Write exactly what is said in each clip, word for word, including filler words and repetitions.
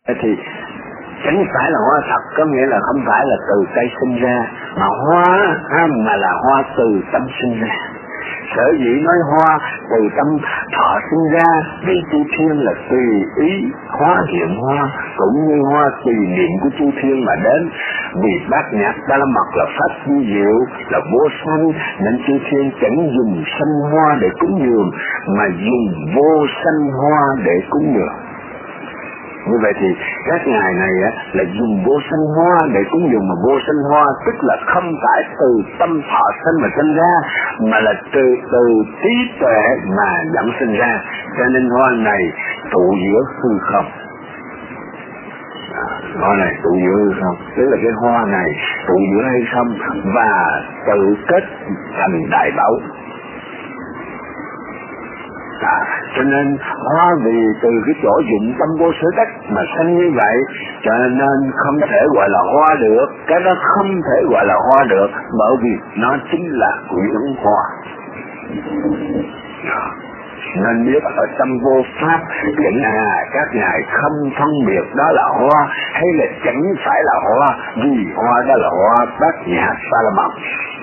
Thì chẳng phải là hoa thật, có nghĩa là không phải là từ cây sinh ra, mà hoa mà là hoa từ tâm sinh ra. Sở dĩ nói hoa từ tâm thọ sinh ra vì chư thiên là tùy ý hóa hiện hoa, cũng như hoa tùy niệm của chư thiên mà đến. Vì bát nhã ba la mật là pháp vi diệu, là vô sanh, nên chư thiên chẳng dùng sanh hoa để cúng dường, mà dùng vô sanh hoa để cúng dường. Như vậy thì các ngài này á, là dùng vô sanh hoa để cúng dường, mà vô sanh hoa tức là không phải từ tâm thọ sanh mà sinh ra, mà là từ từ trí tuệ mà dẫn sinh ra. Cho nên hoa này trụ giữa hư không. À, hoa này trụ giữa hư không, tức là cái hoa này trụ giữa hư không và tự kết thành đại bảo. À, cho nên hoa vì từ cái chỗ dụng tâm vô sở đắc mà sanh như vậy, cho nên không thể gọi là hoa được. Cái đó không thể gọi là hoa được, bởi vì nó chính là quyển hoa. À, nên biết ở tâm vô pháp chẳng à các ngài không phân biệt đó là hoa hay là chẳng phải là hoa, vì hoa đó là hoa bát nhã ba la mật.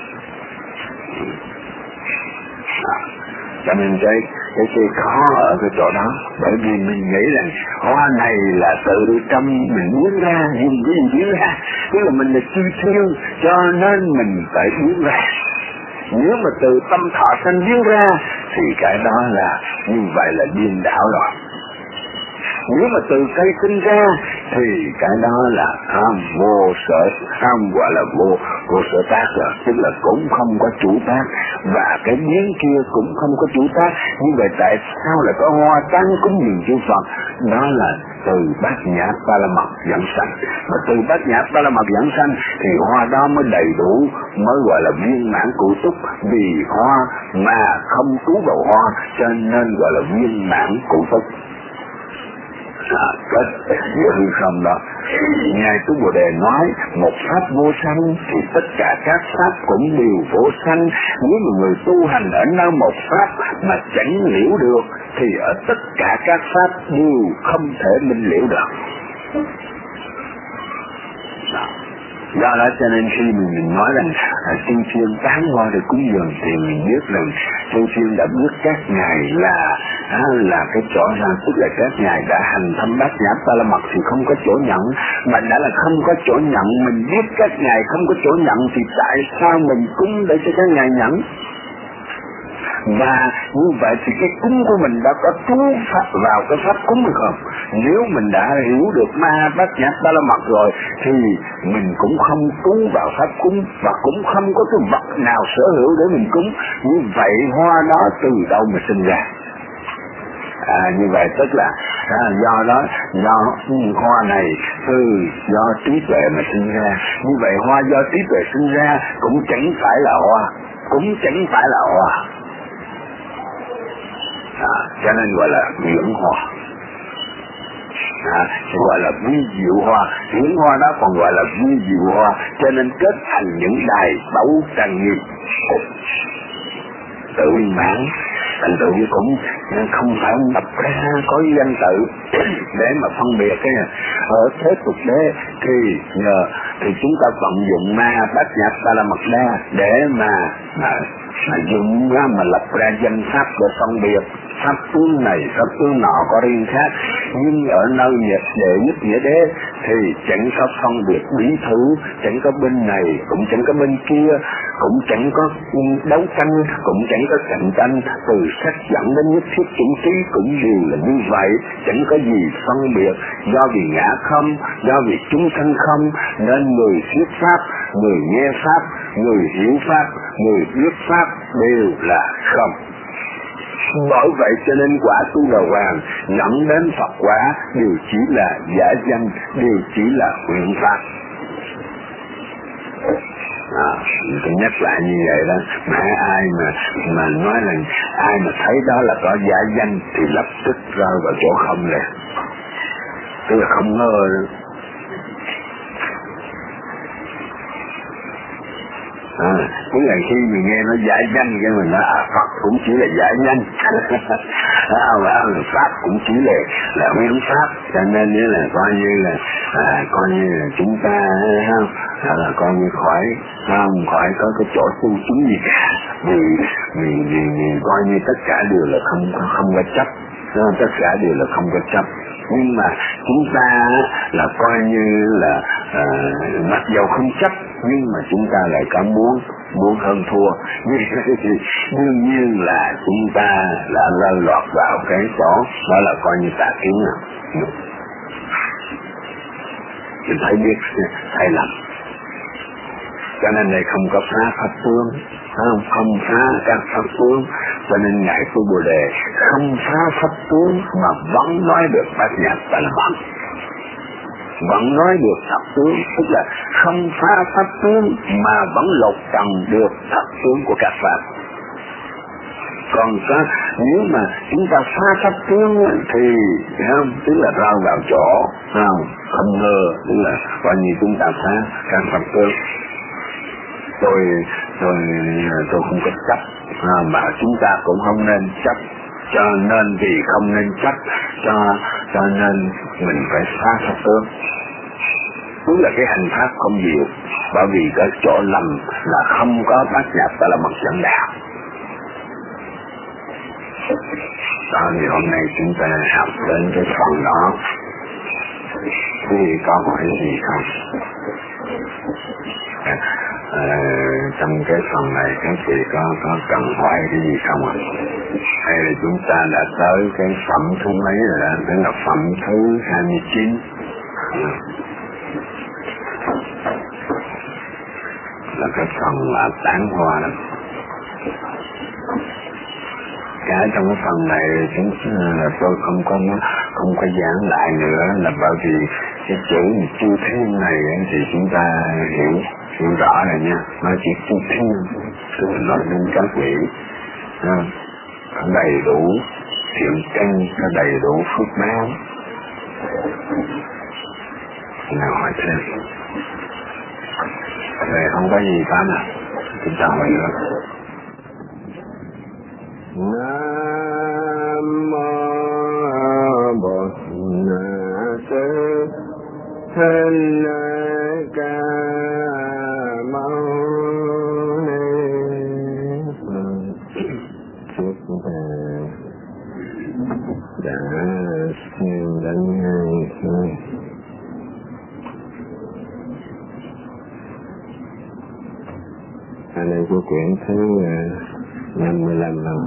À, cho nên cái cái cái khó ở cái chỗ đó, bởi vì mình nghĩ rằng hoa này là từ trong mình biến ra, nhưng cái gì biến ra, tức là mình là chư thiên, cho nên mình phải biến ra. Nếu mà từ tâm thọ sanh biến ra thì cái đó là như vậy là điên đảo rồi. Nếu mà từ cây sinh ra thì cái đó là ham vô sở, ham gọi là vô vô sở tác rồi, tức là cũng không có chủ tác, và cái biến kia cũng không có chủ tác. Như vậy tại sao lại có hoa tán cúng dường chư Phật? Đó là từ bát nhã ba la mật dẫn sanh, mà từ bát nhã ba la mật dẫn sanh thì hoa đó mới đầy đủ, mới gọi là viên mãn cụ túc. Vì hoa mà không trú vào hoa cho nên gọi là viên mãn cụ túc. À, kết giữa hư không đó. Ngài Tu Bồ Đề nói một pháp vô sanh thì tất cả các pháp cũng đều vô sanh. Nếu mà người tu hành ở nơi một pháp mà chẳng liễu được thì ở tất cả các pháp đều không thể minh liễu được. Đó. Do đó cho nên khi mình, mình nói rằng chư thiên tán hoa để cúng dường thì mình biết rằng chư thiên đã biết các ngài là à, là cái chỗ ra, tức là các ngài đã hành thâm bát nhã ba la mật thì không có chỗ nhận. Mà đã là không có chỗ nhận, mình biết các ngài không có chỗ nhận thì tại sao mình cúng để cho các ngài nhận? Và như vậy thì cái cúng của mình đã có trú pháp vào cái pháp cúng hay không? Nếu mình đã hiểu được ma bát nhã ba la mật rồi thì mình cũng không trú vào pháp cúng, và cũng không có cái vật nào sở hữu để mình cúng. Như vậy hoa đó từ đâu mà sinh ra? À, như vậy tức là à, do đó do hoa này từ do trí tuệ mà sinh ra. Như vậy hoa do trí tuệ sinh ra cũng chẳng phải là hoa, cũng chẳng phải là hoa. À, cho nên gọi là huyễn hoa, à, gọi là vi diệu hoa. Huyễn hoa đó còn gọi là vi diệu hoa, cho nên kết thành những đài báu trang nghiêm tự mãn. Thành tựu cũng không phải lập ra có danh tự để mà phân biệt cái ở thế tục đế thì nhờ thì chúng ta vận dụng ma bát nhã ba la mật đa để mà, mà, mà dùng ra mà lập ra danh pháp để phân biệt pháp tướng này pháp tướng nọ có riêng khác. Nhưng ở nơi nhiệt đệ nhất nghĩa đế thì chẳng có phân biệt bí thứ, chẳng có bên này cũng chẳng có bên kia, cũng chẳng có đấu tranh, cũng chẳng có cạnh tranh. Từ sắc dẫn đến nhất thiết chủng trí cũng đều là như vậy, chẳng có gì phân biệt. Do vì ngã không, do vì chúng sanh không, nên người thuyết pháp, người nghe pháp, người hiểu pháp, người biết pháp đều là không. Bởi vậy cho nên quả Tu Đà Hoàng dẫn đến Phật quả đều chỉ là giả danh, đều chỉ là nguyện pháp. À, tôi nhắc lại như vậy đó, mà ai mà mà nói là ai mà thấy đó là có giả danh thì lập tức rơi vào chỗ không liền, tức là không ngờ. À, tức là khi mình nghe nó giải danh cái mình nói à, Phật cũng chỉ là giải danh, à, và Pháp cũng chỉ là là nguyên pháp, cho nên như là coi như là à, coi như là chúng ta không, à, là coi như khỏi không khỏi có cái chỗ tu chứng gì cả, vì vì vì, vì coi như tất cả đều là không không có chấp, tất cả đều là không có chấp. Nhưng mà chúng ta là coi như là à, mặc dầu không chấp nhưng mà chúng ta lại có muốn muốn hơn thua, đương nhiên là chúng ta đã lơ lọt vào cái chỗ đó là coi như tà kiến nào. Mình thấy biết sai lầm, cho nên này không có phá pháp tướng, không không phá các pháp tướng, cho nên ngài Tu Bồ Đề không phá pháp tướng mà vẫn nói được bát nhã tịnh bằng, vẫn nói được thập tướng, tức là không phá pháp tướng mà vẫn lột trần được thập tướng của các pháp. Còn có, nếu mà chúng ta phá pháp tướng thì không, tức là rơi vào chỗ không, không ngờ, tức là coi như chúng ta phá các pháp tướng. Tôi tôi tôi không có chấp, à, mà chúng ta cũng không nên chấp, cho nên vì không nên chấp, cho cho nên mình phải phá pháp tướng. Tức là cái hành pháp không nhiều, bởi vì cái chỗ lầm là không có bát nhã ta là mặt dẫn đạo. Đó thì hôm nay chúng ta học đến cái phần đó, thì có hỏi gì không? À, à, trong cái phần này các chị có có cần hỏi cái gì không ạ? Hay là chúng ta đã tới cái phẩm thứ mấy rồi đó, đó là phẩm thứ hai mươi chín. À, là cái phần là tán hoa đó. Cả trong cái phần này chúng là tôi không có không có giảng lại nữa, là bởi vì cái chữ chư thiên này thì chúng ta hiểu hiểu rõ rồi nha. Nó chỉ chư thiên, tức là nói đến các vị có đầy đủ thiện căn, có đầy đủ phước báo. Nào hỏi thêm. Rồi không có gì cả mà chúng ta hỏi nữa. Nam mô Bổn Sư Thích Ca Mâu Ni Phật. Chúc ta đã xem đến hai thôi. Ở đây của quyển thứ năm mươi lăm rồi.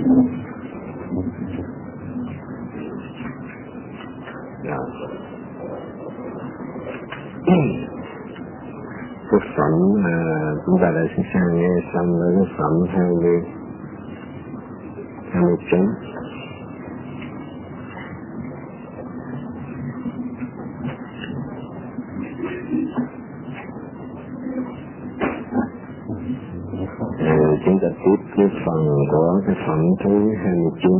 Cái phẩm mà chúng ta đã sẵn sàng nghe xong với cái phẩm hai mươi hai mươi chín. Chúng ta tiếp cái phần của cái phẩm thứ hai mươi chín.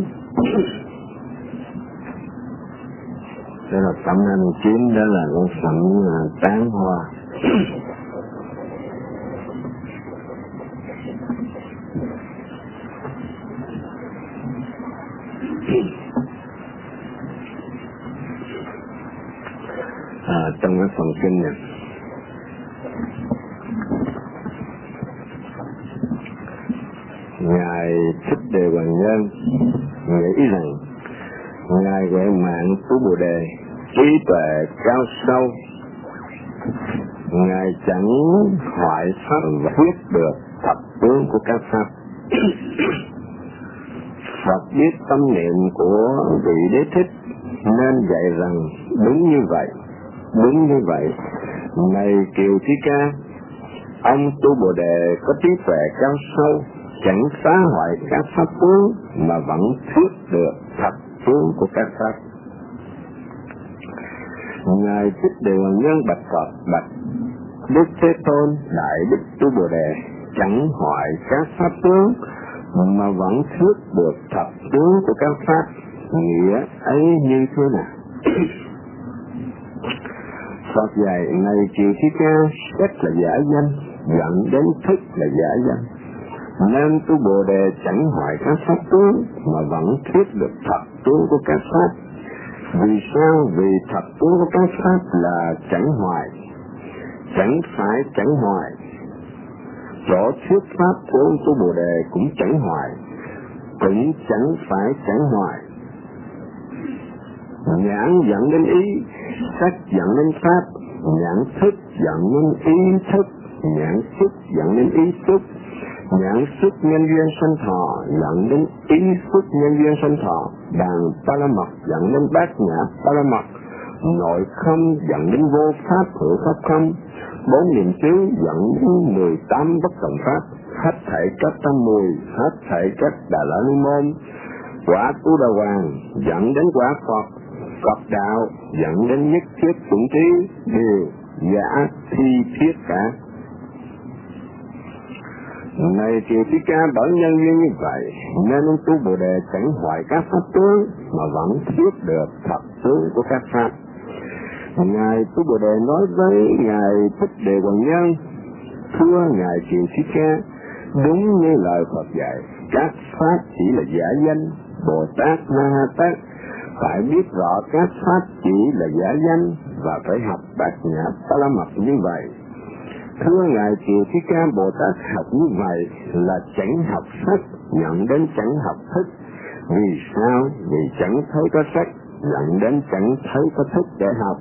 Đó là phẩm hai mươi chín, đó là cái phẩm tán hoa. À, trong cái phần kinh này Ngài Thích Đề Hoàng Nhân nghĩ rằng Ngài Huệ Mạng Tu Bồ Đề trí tuệ cao sâu, Ngài chẳng hoại pháp và quyết được thập tướng của các pháp. Phật biết tâm niệm của vị Đế Thích nên dạy rằng đúng như vậy, đúng như vậy. Này Kiều Thi Ca, ông Tu Bồ Đề có trí tuệ cao sâu, chẳng phá hoại các pháp tướng mà vẫn thuyết được thập tướng của các pháp. Ngài Thích Đề Hoàng Nhân bạch Phật, bạch Đức Thế Tôn Đại Đức Tu Bồ Đề chẳng hoại các pháp tướng mà vẫn thuyết được thập tướng của các pháp. Nghĩa ấy như thế nào? Phật dạy, này Kiều Thi Ca, rất là giả danh, dẫn đến thức là giả danh. Nên tu Bồ Đề chẳng hoại các pháp tướng mà vẫn thuyết được thật tướng của các pháp. Vì sao? Vì thật tướng của các pháp là chẳng hoại, chẳng phải chẳng hoại. Chỗ thuyết pháp của tu Bồ Đề cũng chẳng hoại, cũng chẳng phải chẳng hoại. Nhãn dẫn đến ý, sắc dẫn đến pháp, nhãn thức dẫn đến ý thức, nhãn xúc dẫn đến ý xúc, nhãn xúc nhân duyên sanh thọ dẫn đến ý xúc nhân duyên sanh thọ, đàn Paramật dẫn đến bát nhã Paramật, nội không dẫn đến vô pháp hữu pháp không, bốn niệm xứ dẫn đến mười tám bất cộng pháp, hết thảy các tam mùi, hết thảy các Đà La Ni môn, quả Tu Đà Hoàng dẫn đến quả Phật, Phật đạo dẫn đến nhất thiết chủng trí đều giả thi thiết cả. Này Kiều Thi Ca, bởi nhân duyên như vậy nên ông tu Bồ Đề chẳng hoại các pháp tướng mà vẫn thuyết được thật tướng của các pháp. Ngài tu Bồ Đề nói với Ngài Thích Đề Hoàng Nhân: thưa Ngài Kiều Thi Ca, đúng như lời Phật dạy, các pháp chỉ là giả danh. Bồ Tát Ma Ha Tát phải biết rõ các pháp chỉ là giả danh và phải học bát nhã Paramật như vậy. Thưa Ngài Kiều Thi Ca, Bồ Tát học như vậy là chẳng học sắc, nhận đến chẳng học thức. Vì sao? Vì chẳng thấy có sắc, nhận đến chẳng thấy có thức để học.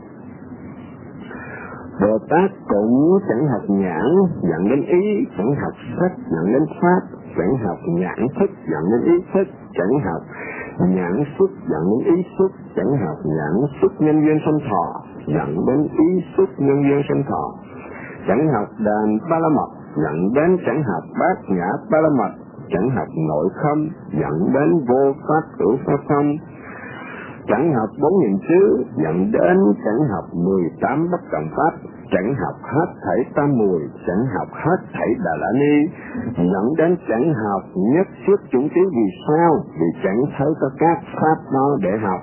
Bồ Tát cũng chẳng học nhãn, dẫn đến ý, chẳng học sắc, dẫn đến pháp, chẳng học nhãn thức, dẫn đến ý thức, chẳng học nhãn xúc, dẫn đến ý xúc, chẳng học nhãn xúc nhân duyên sanh thọ, dẫn đến ý xúc nhân duyên sanh thọ, chẳng học đàn Paramật, dẫn đến chẳng học bát nhã Paramật, chẳng học nội không, dẫn đến vô pháp hữu pháp không, chẳng học bốn niệm xứ, dẫn đến chẳng học mười tám bất cộng pháp, chẳng học hết thảy tam mùi, chẳng học hết thảy Đà La Ni, dẫn đến chẳng học nhất thiết chủng trí. Vì sao? Vì chẳng thấy có các pháp đó để học.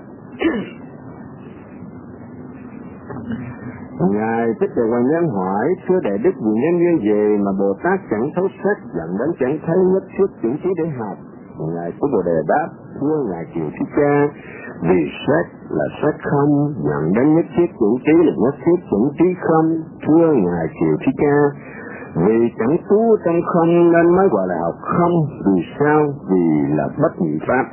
Ngài Thích Đề Hoàng Nhân hỏi: thưa Đại Đức, vì nhân duyên gì mà Bồ Tát chẳng thấu sắc, dẫn đến chẳng thấy nhất thiết chủng trí để học? Ngài của Bồ Đề đáp: thưa Ngài Kiều Thi Ca, vì sắc là sắc không, dẫn đến nhất thiết chủng trí là nhất thiết chủng trí không. Thưa Ngài Kiều Thi Ca, vì chẳng tu trong không nên mới gọi là học không. Vì sao? Vì là bất nhị pháp.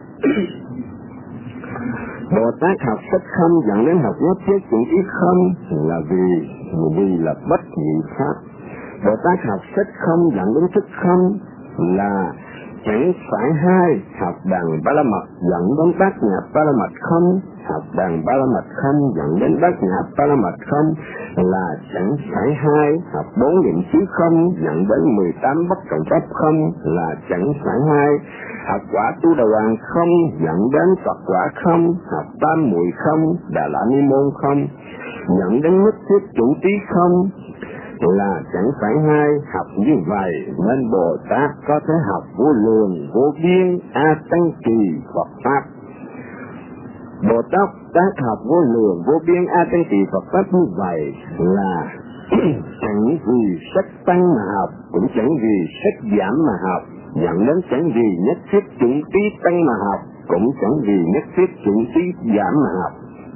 Bồ Tát học sắc không dẫn đến học nhất thiết chủng trí không là vì vì là bất nhị pháp. Bồ Tát học sắc không dẫn đến thức không là chẳng phải hai. Học đàn Paramật dẫn đến bát nhã Paramật không, học đàn Paramật không dẫn đến bát nhã Paramật không là chẳng phải hai. Học bốn niệm xứ không dẫn đến mười tám bất cộng pháp không là chẳng phải hai. Học quả Tu Đà Hoàng không dẫn đến Phật quả không, học tam muội không, Đà La Ni môn không dẫn đến nhất thiết chủng trí không là chẳng phải hai. Học như vậy nên Bồ Tát có thể học vô lượng vô biên a tăng kỳ Phật pháp. Bồ Tát Tát học vô lượng vô biên a tăng kỳ Phật pháp như vậy là chẳng vì sách tăng mà học, cũng chẳng vì sách giảm mà học, dẫn đến chẳng vì nhất thiết chủng trí tăng mà học, cũng chẳng vì nhất thiết chủng trí giảm mà học.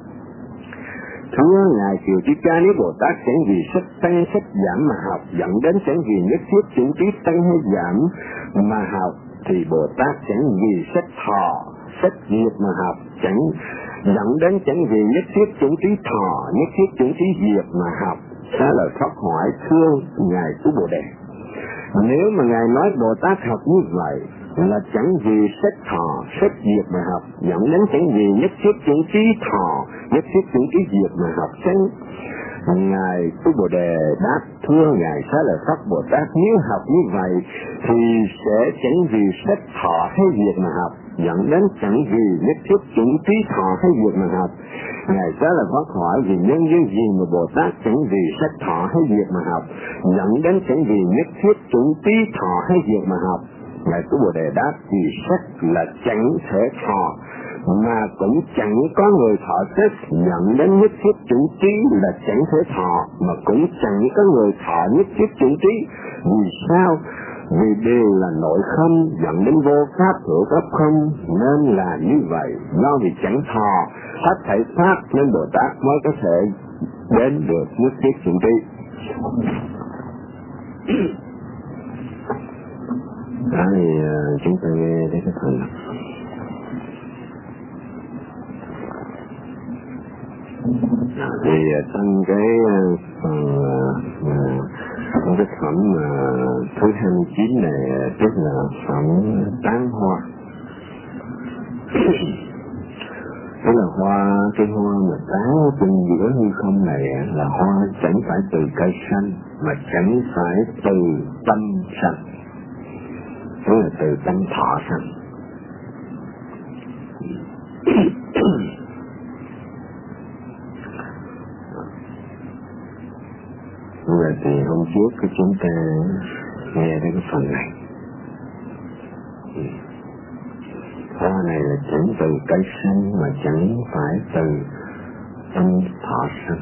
Thưa Ngài Kiều Thi Ca, nếu Bồ Tát chẳng vì sách tăng sách giảm mà học, dẫn đến chẳng vì nhất thiết chủng trí tăng hay giảm mà học, thì Bồ Tát chẳng vì sách thọ, sách diệt mà học, chẳng dẫn đến chẳng vì nhất thiết chủng trí thọ, nhất thiết chủng trí diệt mà học. Đó là Pháp hỏi thưa Ngài Tu Bồ Đề. Nếu mà Ngài nói Bồ Tát học như vậy là chẳng vì sách thọ, sách diệt mà học, dẫn đến chẳng vì nhất thiết chủng trí thọ, nhất thiết chủng trí diệt mà học, chẳng Ngài Tu Bồ Đề đáp thưa Ngài Xá Lợi Phất Bồ Tát, nếu học như vậy thì sẽ chẳng vì sách thọ hay diệt mà học, dẫn đến chẳng vì nhất thiết chủng trí thọ hay diệt mà học. Ngài Xá Lợi Phất hỏi vì nhân duyên gì mà Bồ Tát chẳng vì sách thọ hay diệt mà học, dẫn đến chẳng vì nhất thiết chủng trí thọ hay diệt mà học. Ngài Tu Bồ Đề đáp vì sách là chẳng thể thọ mà cũng chẳng có người thọ chết nhận đến nhất thiết chủ trí là chẳng thể thọ, mà cũng chẳng có người thọ nhất thiết chủ trí. Vì sao? Vì đều là nội không dẫn đến vô pháp hữu pháp không, nên là như vậy. Do vì chẳng thọ hết thảy pháp nên Bồ Tát mới có thể đến được nhất thiết chủ trí. Đó thì chúng ta nghe thấy cái phần này. Thì trong cái phần uh, cái phẩm uh, thứ hai mươi chín này, tức là phẩm tán hoa. Tức là hoa, cái hoa mà tán trên giữa hư không này là hoa chẳng phải từ cây xanh, mà chẳng phải từ tâm xanh, tức là từ tâm thọ xanh. Rồi thì hôm trước cái chúng ta nghe đến cái phần này. Hoa này là chẳng từ cây xanh mà chẳng phải từ tâm thọ xanh.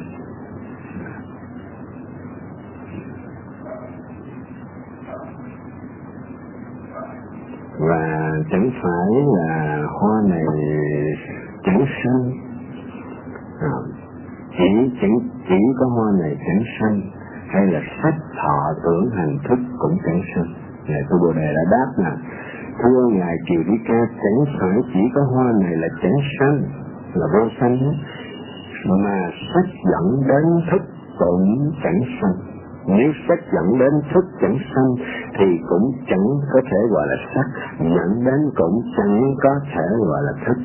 Và chẳng phải là hoa này chẳng xanh, à, chỉ, chỉ, chỉ có hoa này chẳng xanh, hay là sắc thọ tưởng hành thức cũng chẳng xanh. Ngài Tu Bồ Đề đã đáp là thưa Ngài Kiều Đi Ca, chẳng phải chỉ có hoa này là chẳng xanh, là vô xanh, mà sắc dẫn đến thức cũng chẳng xanh. Nếu sắc dẫn đến thức chẳng xanh thì cũng chẳng có thể gọi là sắc, dẫn đến cũng chẳng có thể gọi là thức.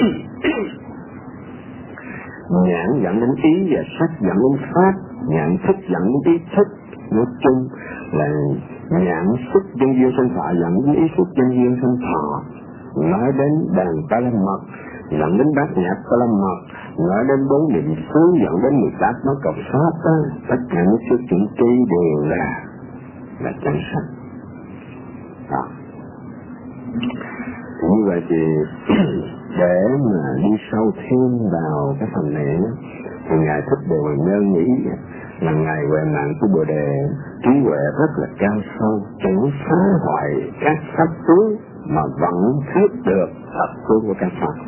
Nhãn dẫn đến ý và sắc dẫn đến pháp, nhãn thức dẫn đến ý thức. Nói chung là nhãn xúc dân duyên sinh thọ dẫn đến ý xúc dân duyên sinh thọ. Nói đến đàn ta la mật dẫn đến bát nhã ta la mật, nói đến bốn niệm xứ dẫn đến mười tám nó cộng pháp đó. Tất cả những sự chuyển trí đều là là chẳng sanh. Đó. Như vậy thì để mà đi sâu thêm vào cái phần này thì Ngài Thích Đề Hoàng Nhân nghĩ là Ngài Huệ Mạng của Bồ Đề trí huệ rất là cao sâu, chẳng phá hoại các pháp tướng mà vẫn thuyết được thật tướng của các pháp.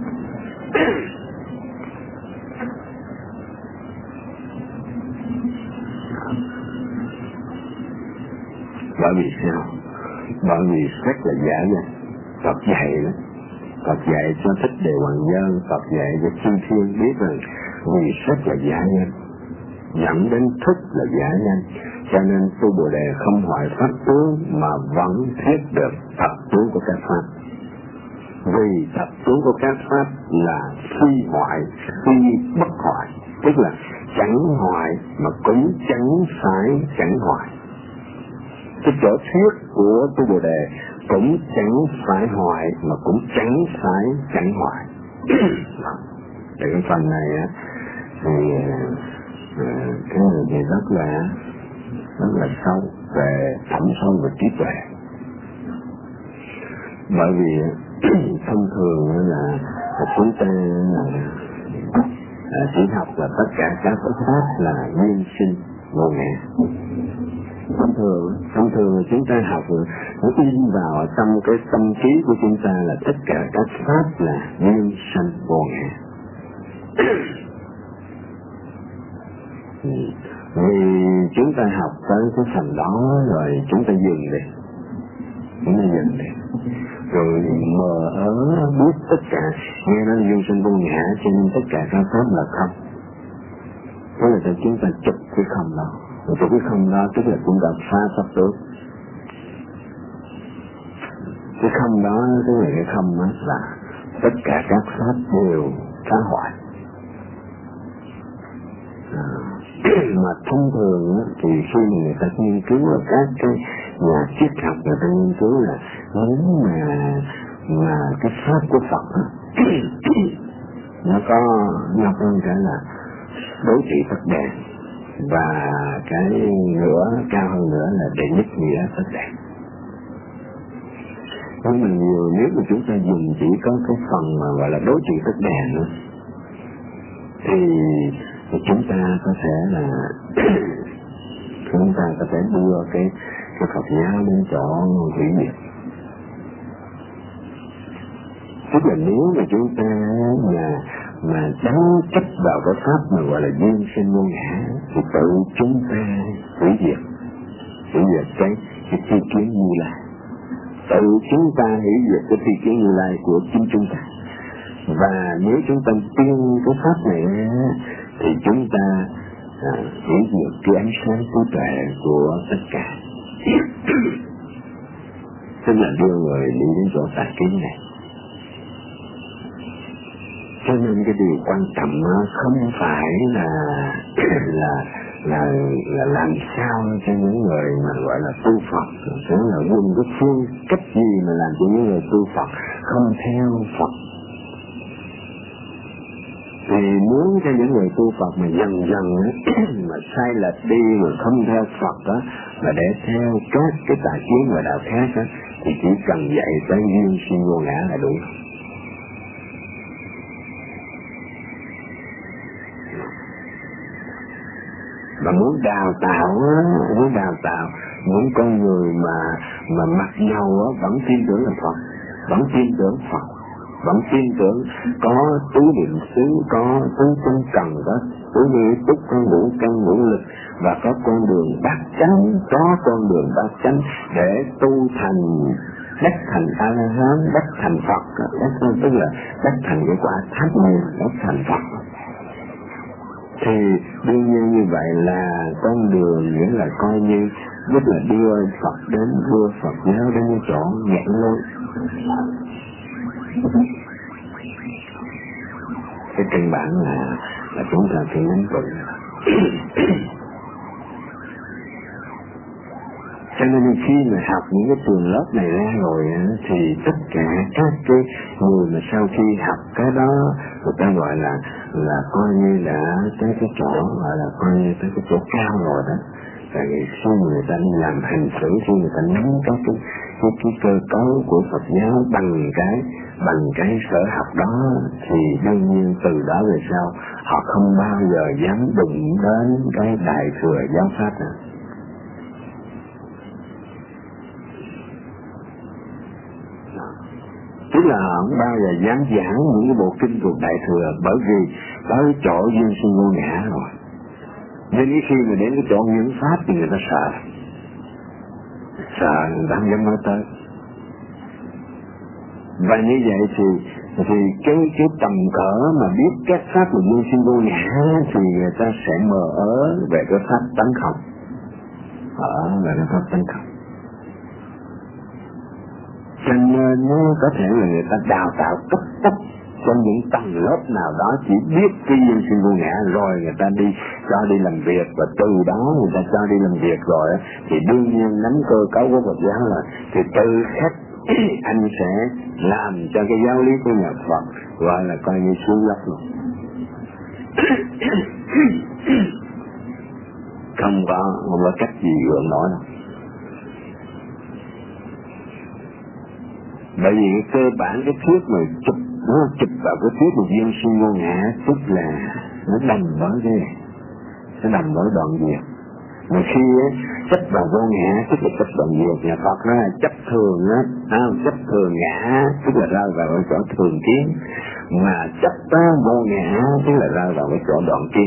Bởi vì sao? Bởi vì rất là giả danh. Phật dạy đó, Phật dạy cho Thích Đề Hoàng Nhân, Phật dạy cho chư thiên biết rằng vì rất là giả danh, dẫn đến thức là giả danh, cho nên Tu Bồ Đề không hoại pháp tướng mà vẫn thuyết được thật tướng của các pháp. Vì thật tướng của các pháp là phi hoại, phi bất hoại, tức là chẳng hoại mà cũng chẳng phải chẳng hoại. Cái chỗ thuyết của Tu Bồ Đề cũng chẳng phải hoại mà cũng chẳng phải chẳng hoại. Thì cái phần này á thì cái này thì rất là rất là sâu về thẩm sâu về trí tuệ. Bởi vì thông thường là chúng ta chỉ học là tất cả các pháp là nguyên sinh vô ngã. Thông thường, thông thường chúng ta học nó in vào trong cái tâm trí của chúng ta là tất cả các pháp là nguyên sanh vô ngã. Vì chúng ta học tới cái phần đó rồi chúng ta dừng đi, chúng ta dừng đi, rồi mờ ớ biết tất cả, nghe nói nguyên sanh vô ngã cho nên tất cả các pháp là không. Thế là cho chúng ta chụp cái không đó. Rồi cái không đó tức là chúng ta phá pháp tướng. Cái không đó, tức là cái không đó là tất cả các pháp đều phá hoại. À, mà thông thường thì khi mà người ta nghiên cứu ở các cái nhà triết học, người ta nghiên cứu là nếu mà mà cái pháp của Phật nó có nó có cái là đối trị tất đàn, và cái nữa cao hơn nữa là đệ nhất nghĩa tất đàn. Nhưng mà nhiều nếu mà chúng ta dùng chỉ có cái phần mà gọi là đối trị tắt đèn nữa, thì chúng ta có thể là chúng ta có thể đưa cái cái Phật giáo đến chỗ hủy diệt. Tức là nếu mà chúng ta mà mà đánh chấp vào cái pháp mà gọi là duyên sinh vô ngã, thì tự chúng ta hủy diệt, hủy diệt cái cái tri kiến Như Lai, tự chúng ta hủy diệt cái tri kiến Như Lai của chính chúng ta. Và nếu chúng ta tin cái pháp này thì chúng ta à, hủy diệt cái ánh sáng trí tuệ của tất cả. Tức là đưa người đi đến chỗ tà kiến này. Cho nên cái điều quan trọng không phải là là là là làm sao cho những người mà gọi là tu Phật, sẽ là dùng cái phương cách gì mà làm cho những người tu Phật không theo Phật. Thì muốn cho những người tu Phật mà dần dần mà sai lệch đi mà không theo Phật đó, mà để theo các cái tà kiến và đạo khác đó, thì chỉ cần dạy tới duyên sinh vô ngã là đủ. Mà muốn đào tạo á, muốn đào tạo những con người mà mà mặc dầu á vẫn tin tưởng là Phật, vẫn tin tưởng Phật, vẫn tin tưởng có tứ niệm xứ, có tứ chân trần, có tứ niệm túc, có ngũ căn ngũ lực, và có con đường bát chánh, có con đường bát chánh để tu thành đắc thành A La Hán, đắc thành Phật, đắc tức là đắc thành cái quả thánh, đắc thành Phật. Thì đương nhiên như vậy là con đường, nghĩa là coi như rất là đưa Phật đến, đưa Phật giáo đến cái chỗ nhãn lối. Cái căn bản là là chúng ta phải nắm vững. Cho nên khi mà học những cái trường lớp này ra rồi thì tất cả các cái người mà sau khi học cái đó người ta gọi là là coi như là cái cái chỗ gọi là coi như cái cái chỗ cao rồi đó. Tại vì khi người ta đi làm hành xử, khi người ta nắm các cái cái cái cơ cấu của Phật giáo bằng cái bằng cái sở học đó, thì đương nhiên từ đó về sau họ không bao giờ dám đụng đến cái đại thừa giáo pháp nữa. Tức là họ không bao giờ dám giảng những cái bộ kinh thuộc đại thừa, bởi vì tới chỗ duyên sinh vô ngã rồi. Nên khi mà đến cái chỗ những pháp thì người ta sợ, sợ người ta không dám nói tới. Và như vậy thì thì cái cái tầm cỡ mà biết các pháp của duyên sinh vô ngã thì người ta sẽ mờ ớ về cái pháp tánh không, ở về cái pháp tánh không. Cho nên có thể là người ta đào tạo cấp tốc trong những tầng lớp nào đó chỉ biết cái duyên sinh vô ngã, rồi người ta đi cho đi làm việc, và từ đó người ta cho đi làm việc rồi thì đương nhiên nắm cơ cấu của Phật giáo là thì từ khắc anh sẽ làm cho cái giáo lý của nhà Phật gọi là coi như xuống lấp luôn. Không có không có cách gì gượng nổi đâu. Bởi vì cái cơ bản cái thuyết mà chụp nó chụp vào cái thuyết của duyên sinh vô ngã, tức là nó đầm với cái này, nó đầm với đoạn diệt. Mà khi ấy, chấp vào vô ngã tức là chấp đoạn diệt. Nhà Phật nó là chấp thường á, à, chấp thường ngã tức là rơi vào cái chỗ thường kiến, mà chấp ta vô ngã tức là rơi vào cái chỗ đoạn kiến.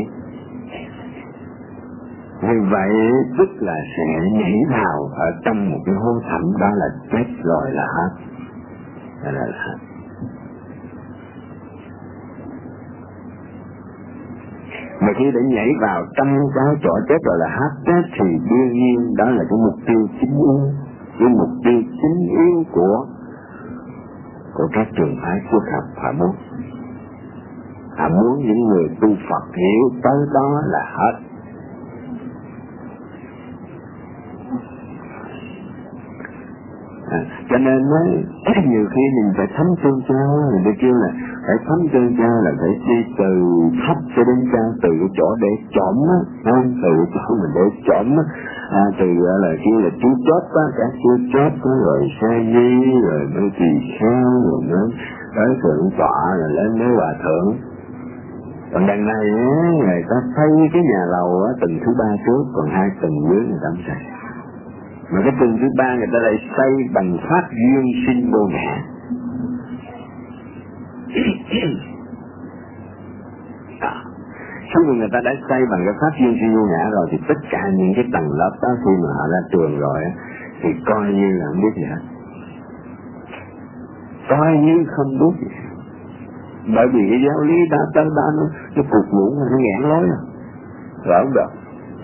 Như vậy tức là sẽ nhảy vào ở trong một cái hố thẳm, đó là chết rồi là hết. Đó là hết. Mà khi đã nhảy vào trong cái chỗ chết rồi là hết, thì đương nhiên đó là cái mục tiêu chính yếu, cái mục tiêu chính yếu của của các trường phái xuất học họ muốn. Họ muốn những người tu Phật hiểu tới đó là hết. À, cho nên nói, nhiều khi mình phải thấm tương trao, người ta kêu là phải thấm tương trao là phải đi từ thấp cho đến cao, từ cái chỗ để trộm á, từ cái chỗ mình để trộm á, à, từ là kia là chú chót á, các chú chót á, rồi sa di, rồi mới tỳ kheo, rồi mới tới thượng tọa, rồi lên mới hòa thượng. Còn đằng này á, người ta xây cái nhà lầu á, tầng thứ ba trước, còn hai tầng dưới người ta không xây. Mà cái tầng thứ ba người ta lại xây bằng pháp duyên sinh vô ngã. À, khi mà người ta đã xây bằng cái pháp duyên sinh vô ngã rồi thì tất cả những cái tầng lớp đó khi mà họ ra trường rồi thì coi như là không biết gì hết, coi như không biết gì hết. Bởi vì cái giáo lý đó tới đó nó, nó cục ngủ, nó nghẽn lối rồi, rồi không được.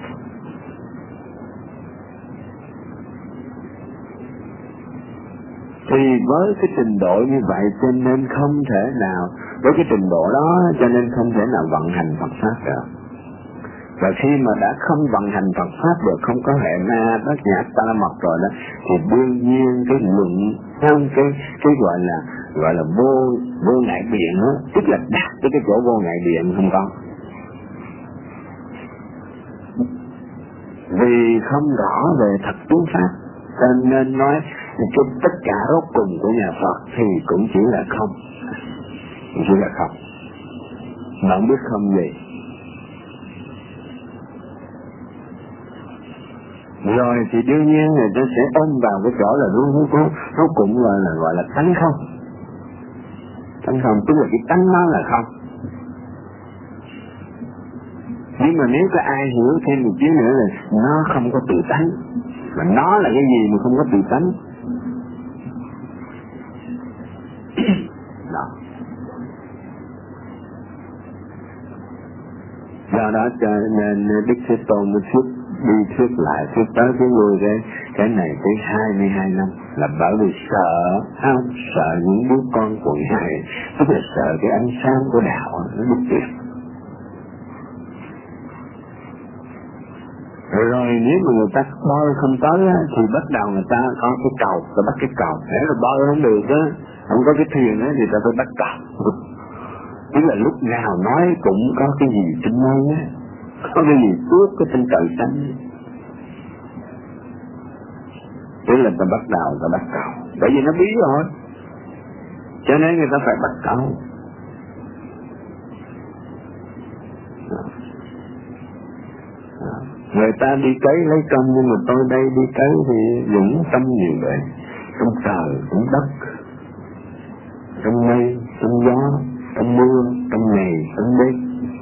Thì với cái trình độ như vậy cho nên không thể nào, với cái trình độ đó cho nên không thể nào vận hành Phật Pháp được. Và khi mà đã không vận hành Phật Pháp được, không có hệ na bát nhã ta mật rồi đó, thì đương nhiên cái luận, không cái cái gọi là gọi là vô vô ngại biện đó, tức là đạt tới cái chỗ vô ngại biện không có. Vì không rõ về thật tướng Pháp, cho nên nói cái tất cả rốt cùng của nhà Phật thì cũng chỉ là không, chỉ là không. Mà không biết không gì. Rồi thì đương nhiên người ta sẽ ôm vào cái chỗ là nó nó nó cũng gọi là gọi là tánh không, tánh không tức là cái tánh nó là không. Nhưng mà nếu có ai hiểu thêm một chút nữa là nó không có tự tánh, mà nó là cái gì mà không có tự tánh. Đó. Do đó cho nên Đức Thế Tôn mới thuyết đi thuyết lại thuyết tới cái người cái cái này tới hai mươi hai năm là bởi vì sợ, không sợ những đứa con quận hai, tức là sợ cái ánh sáng của đạo nó mất tuyệt. Rồi nếu mà người ta bơi không tới á, thì bắt đầu người ta có cái cầu, ta bắt cái cầu, nếu là bơi không được á, không có cái thuyền á thì ta phải bắt cầu. Tức là lúc nào nói cũng có cái gì trên mây á, có cái gì tuốt cái trên trời xanh. Tức là ta bắt đầu, ta bắt cầu, bởi vì nó bí rồi, cho nên người ta phải bắt cầu. Người ta đi cấy lấy công, nhưng mà tôi đây đi cấy thì dũng tâm nhiều bề, trong trời, trong đất, trong mây, trong gió, trong mưa, trong ngày, trong đêm.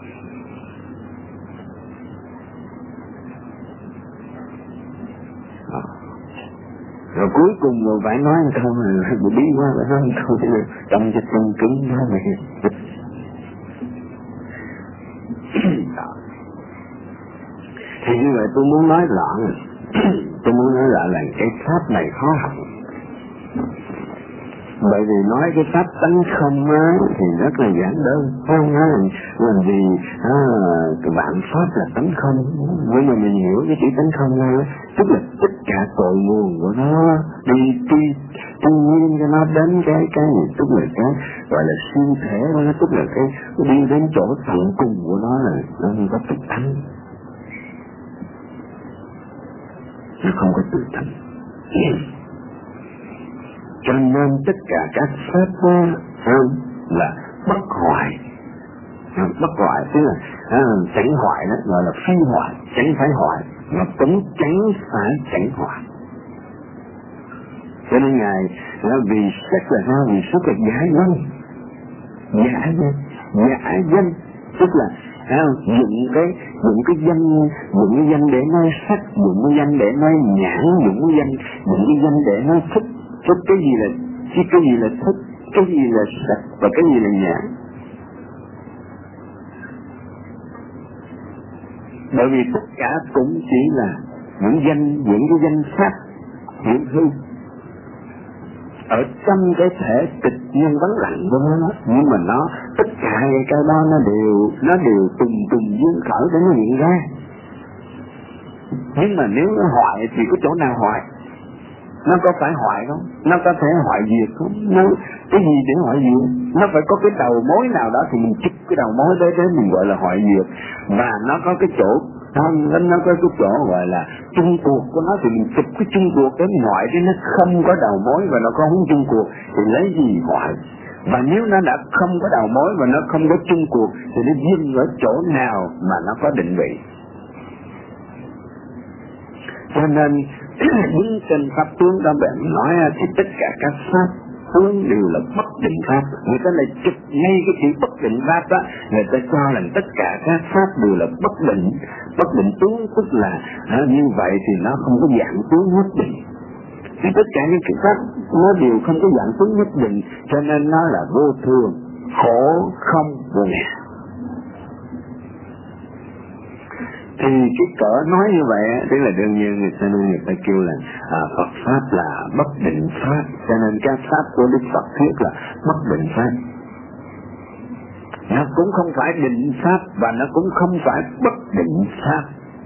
Rồi cuối cùng rồi phải nói một câu là bị bí quá, phải nói một câu trong cho chân cứng đó mày. Thì như vậy tôi muốn nói rõ, tôi muốn nói rõ là cái pháp này khó học. Bởi vì nói cái pháp tánh không á, thì rất là giản đơn, không á, làm gì à, cái bản pháp là tánh không, nhưng mà mình hiểu cái chữ tánh không này, tức là tất cả cội nguồn của nó đi tuy tuy nhiên cho nó đến cái cái gì, tức là cái gọi là siêu thể của nó, tức là cái đi đến chỗ tận cùng của nó là nó không có tự tánh, nó không có tự tánh. Cho nên tất cả các pháp đó là bất hoại, bất hoại tức là à, chẳng hoại đó, gọi là phi hoại, chẳng phải hoại, mà cũng chẳng phải chẳng hoại. Cho nên Ngài nó vì sắc là sao? Vì sắc là giả danh, giả danh, giả danh tức là à, dụng cái dụng cái danh, dụng cái danh để nói sắc, dụng cái danh để nói nhãn, dụng cái danh, dụng cái danh để nói thích. Thích cái gì là cái gì là thích, cái gì là sắc và cái gì là nhãn. Bởi vì tất cả cũng chỉ là những danh, những cái danh pháp hiện hư ở trong cái thể tịch nhiên vắng lặng của nó, nhưng mà nó tất cả cái đó nó đều nó đều tùng tùng dương khởi để nó hiện ra. Nhưng mà nếu nó hoại thì có chỗ nào hoại? Nó có phải hoại không? Nó có thể hoại diệt không? Nó cái gì để hoại diệt? Nó phải có cái đầu mối nào đó thì mình chích cái đầu mối đấy đến mình gọi là hoại diệt. Và nó có cái chỗ Không, nó, nó có cái chỗ gọi là chung cuộc của nó, thì mình chụp cái chung cuộc đến ngoại chứ nó không có đầu mối và nó có không chung cuộc thì lấy gì ngoại. Và nếu nó đã không có đầu mối và nó không có chung cuộc thì nó dừng ở chỗ nào mà nó có định vị. Cho nên đứng trên pháp tướng đó bạn nói thì tất cả các pháp tướng đều là bất định pháp. Người ta lại chụp ngay cái chữ bất định pháp đó, người ta cho là tất cả các pháp đều là bất định. Bất định tướng tức là à, như vậy thì nó không có dạng tướng nhất định. Thì tất cả những cái pháp nó đều không có dạng tướng nhất định, cho nên nó là vô thường, khổ, không, vô ngã. Thì cái cỡ nói như vậy tức là đương nhiên người ta nên người ta kêu là à, Phật pháp là bất định pháp, cho nên các pháp của Đức Phật thuyết là bất định pháp. Nó cũng không phải định pháp và nó cũng không phải bất định pháp.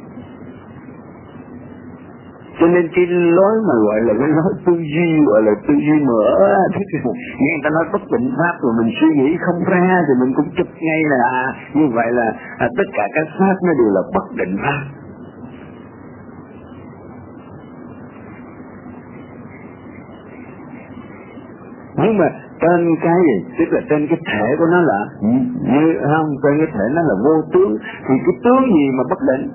Cho nên cái lối mà gọi là cái lối tư duy, gọi là tư duy mở, nghe người ta nói bất định pháp rồi mình suy nghĩ không ra thì mình cũng chụp ngay là à, như vậy là à, tất cả các pháp nó đều là bất định pháp. Nhưng mà trên cái gì? Tức là trên cái thể của nó là như không, trên cái thể nó là vô tướng, thì cái tướng gì mà bất định?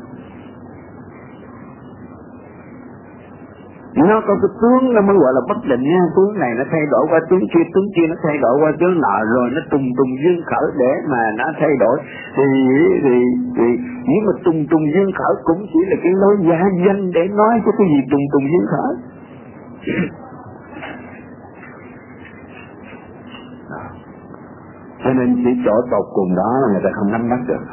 Nó có cái tướng nó mới gọi là bất định nha. Tướng này nó thay đổi qua tướng kia, tướng kia nó thay đổi qua tướng nọ, rồi nó trùng trùng duyên khởi để mà nó thay đổi. Thì thì thì nếu mà trùng trùng duyên khởi cũng chỉ là cái lối giả danh để nói cho cái gì trùng trùng duyên khởi. Cho nên chỉ chỗ tột cùng đó là người ta không nắm bắt được.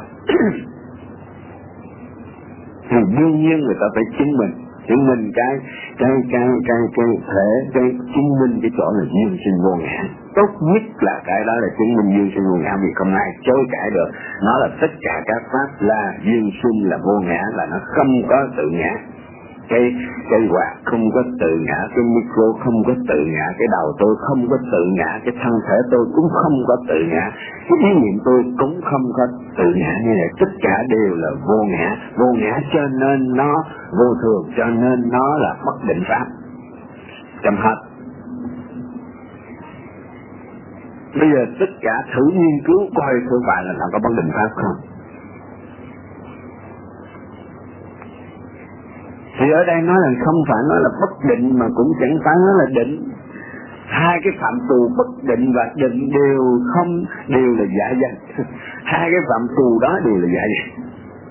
Thì đương nhiên người ta phải chứng minh chứng minh cái cái cái cái cái thể cái chứng minh cái chỗ là duyên sinh vô ngã. Tốt nhất là cái đó là chứng minh duyên sinh vô ngã, vì không ai chối cãi được. Nó là tất cả các pháp là duyên sinh, là vô ngã, là nó không có tự ngã. Cái cây quạt không có tự ngã, cái micro không có tự ngã, cái đầu tôi không có tự ngã, cái thân thể tôi cũng không có tự ngã, cái ý niệm tôi cũng không có tự ngã. Như vậy tất cả đều là vô ngã. Vô ngã cho nên nó vô thường, cho nên nó là bất định pháp. Chấm hết. Bây giờ tất cả thử nghiên cứu coi thử phải là nó có bất định pháp không. Thì ở đây nói là không phải nói là bất định, mà cũng chẳng phải nói là định. Hai cái phạm trù bất định và định đều không, đều là giả danh. Hai cái phạm trù đó đều là giả danh.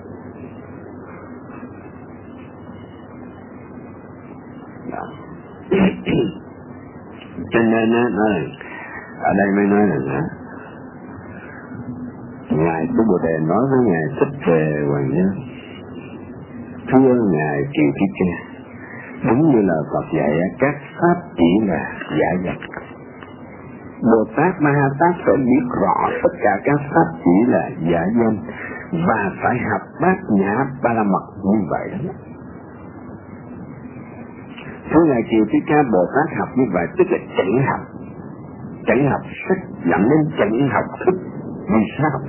Cho nên á, nói ở đây mới nói là Ngài Đức Bồ Đề nói với Ngài Thích Về Hoàng Nhân: thưa Ngài Kiều Thích Ca, đúng như là Phật dạy, các pháp chỉ là giả danh. Bồ Tát Ma Ha Tát phải biết rõ tất cả các pháp chỉ là giả danh và phải học bát nhã ba la mật như vậy đó. Thưa Ngài Kiều Thích Ca, Bồ Tát học như vậy tức là chẳng học, chẳng học sách dẫn đến chẳng học thức. Vì sao?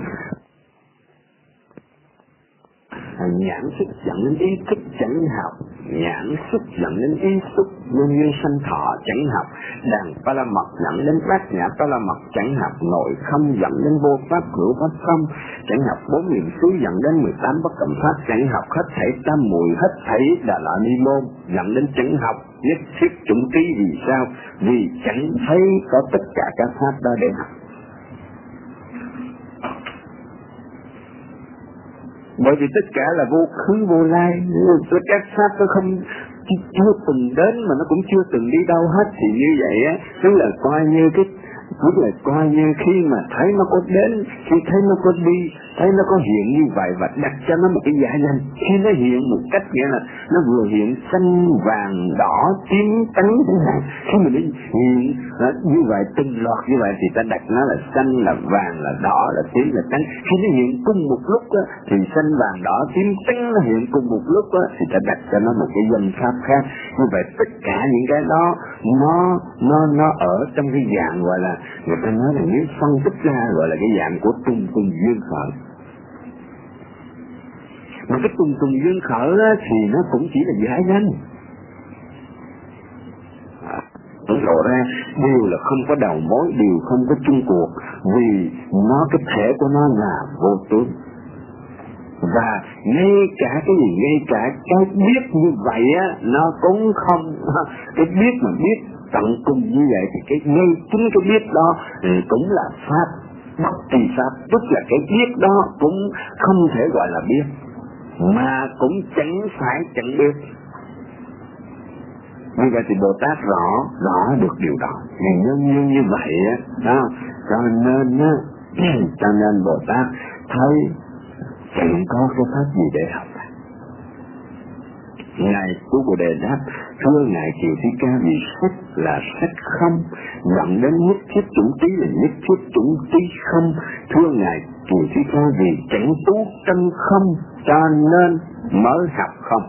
Nhãn xúc dẫn đến ý thức chẳng học, nhãn xúc dẫn đến ý xúc nguyên như sanh thọ chẳng học, đàn ba la mật dẫn đến bát nhã ba la mật chẳng học, nội không dẫn đến vô pháp hữu pháp không chẳng học, bốn niệm xứ dẫn đến mười tám bất cộng pháp chẳng học, hết thảy tam muội hết thảy đà la ni môn dẫn đến chẳng học, nhất thiết chủng ký. Vì sao? Vì chẳng thấy có tất cả các pháp đó để học. Bởi vì tất cả là vô khứ vô lai, các pháp nó không chưa từng đến mà nó cũng chưa từng đi đâu hết, thì như vậy á, tức là coi như cái tức là coi như khi mà thấy nó có đến, khi thấy nó có đi, thấy nó có hiện như vậy và đặt cho nó một cái giả danh. Khi nó hiện một cách nghĩa là nó vừa hiện xanh vàng đỏ tím trắng chẳng hạn, khi mà nó hiện như vậy từng loạt như vậy thì ta đặt nó là xanh là vàng là đỏ là tím là trắng. Khi nó hiện cùng một lúc á, thì xanh vàng đỏ tím trắng nó hiện cùng một lúc á, thì ta đặt cho nó một cái danh pháp khác. Như vậy tất cả những cái đó nó nó nó ở trong cái dạng gọi là, người ta nói là nếu phân tích ra gọi là cái dạng của tung tung duyên khởi. Mà cái tùng tùng duyên khởi á, thì nó cũng chỉ là giải nhanh. Nó lộ ra đều là không có đầu mối, đều không có chung cuộc, vì nó cái thể của nó là vô tướng. Và ngay cả cái gì, ngay cả cái biết như vậy á, nó cũng không, cái biết mà biết tận cùng như vậy thì cái ngay chính cái biết đó thì cũng là pháp, bất kỳ pháp, tức là cái biết đó cũng không thể gọi là biết, mà cũng chẳng phải chẳng biết. Như vậy thì Bồ Tát rõ, rõ được điều đó. Vì nhân như như vậy á, đó, cho nên á, cho nên Bồ Tát thấy chẳng có cái pháp gì để học. Ngài Cứu Bồ Đề đáp: thưa Ngài Kiều Thi Ca, vì sách là sách không, dẫn đến nhất thiết chủng trí là nhất thiết chủng trí không. Thưa Ngài Kiều Thi Ca, vì chẳng tú chân không, cho nên mới học không.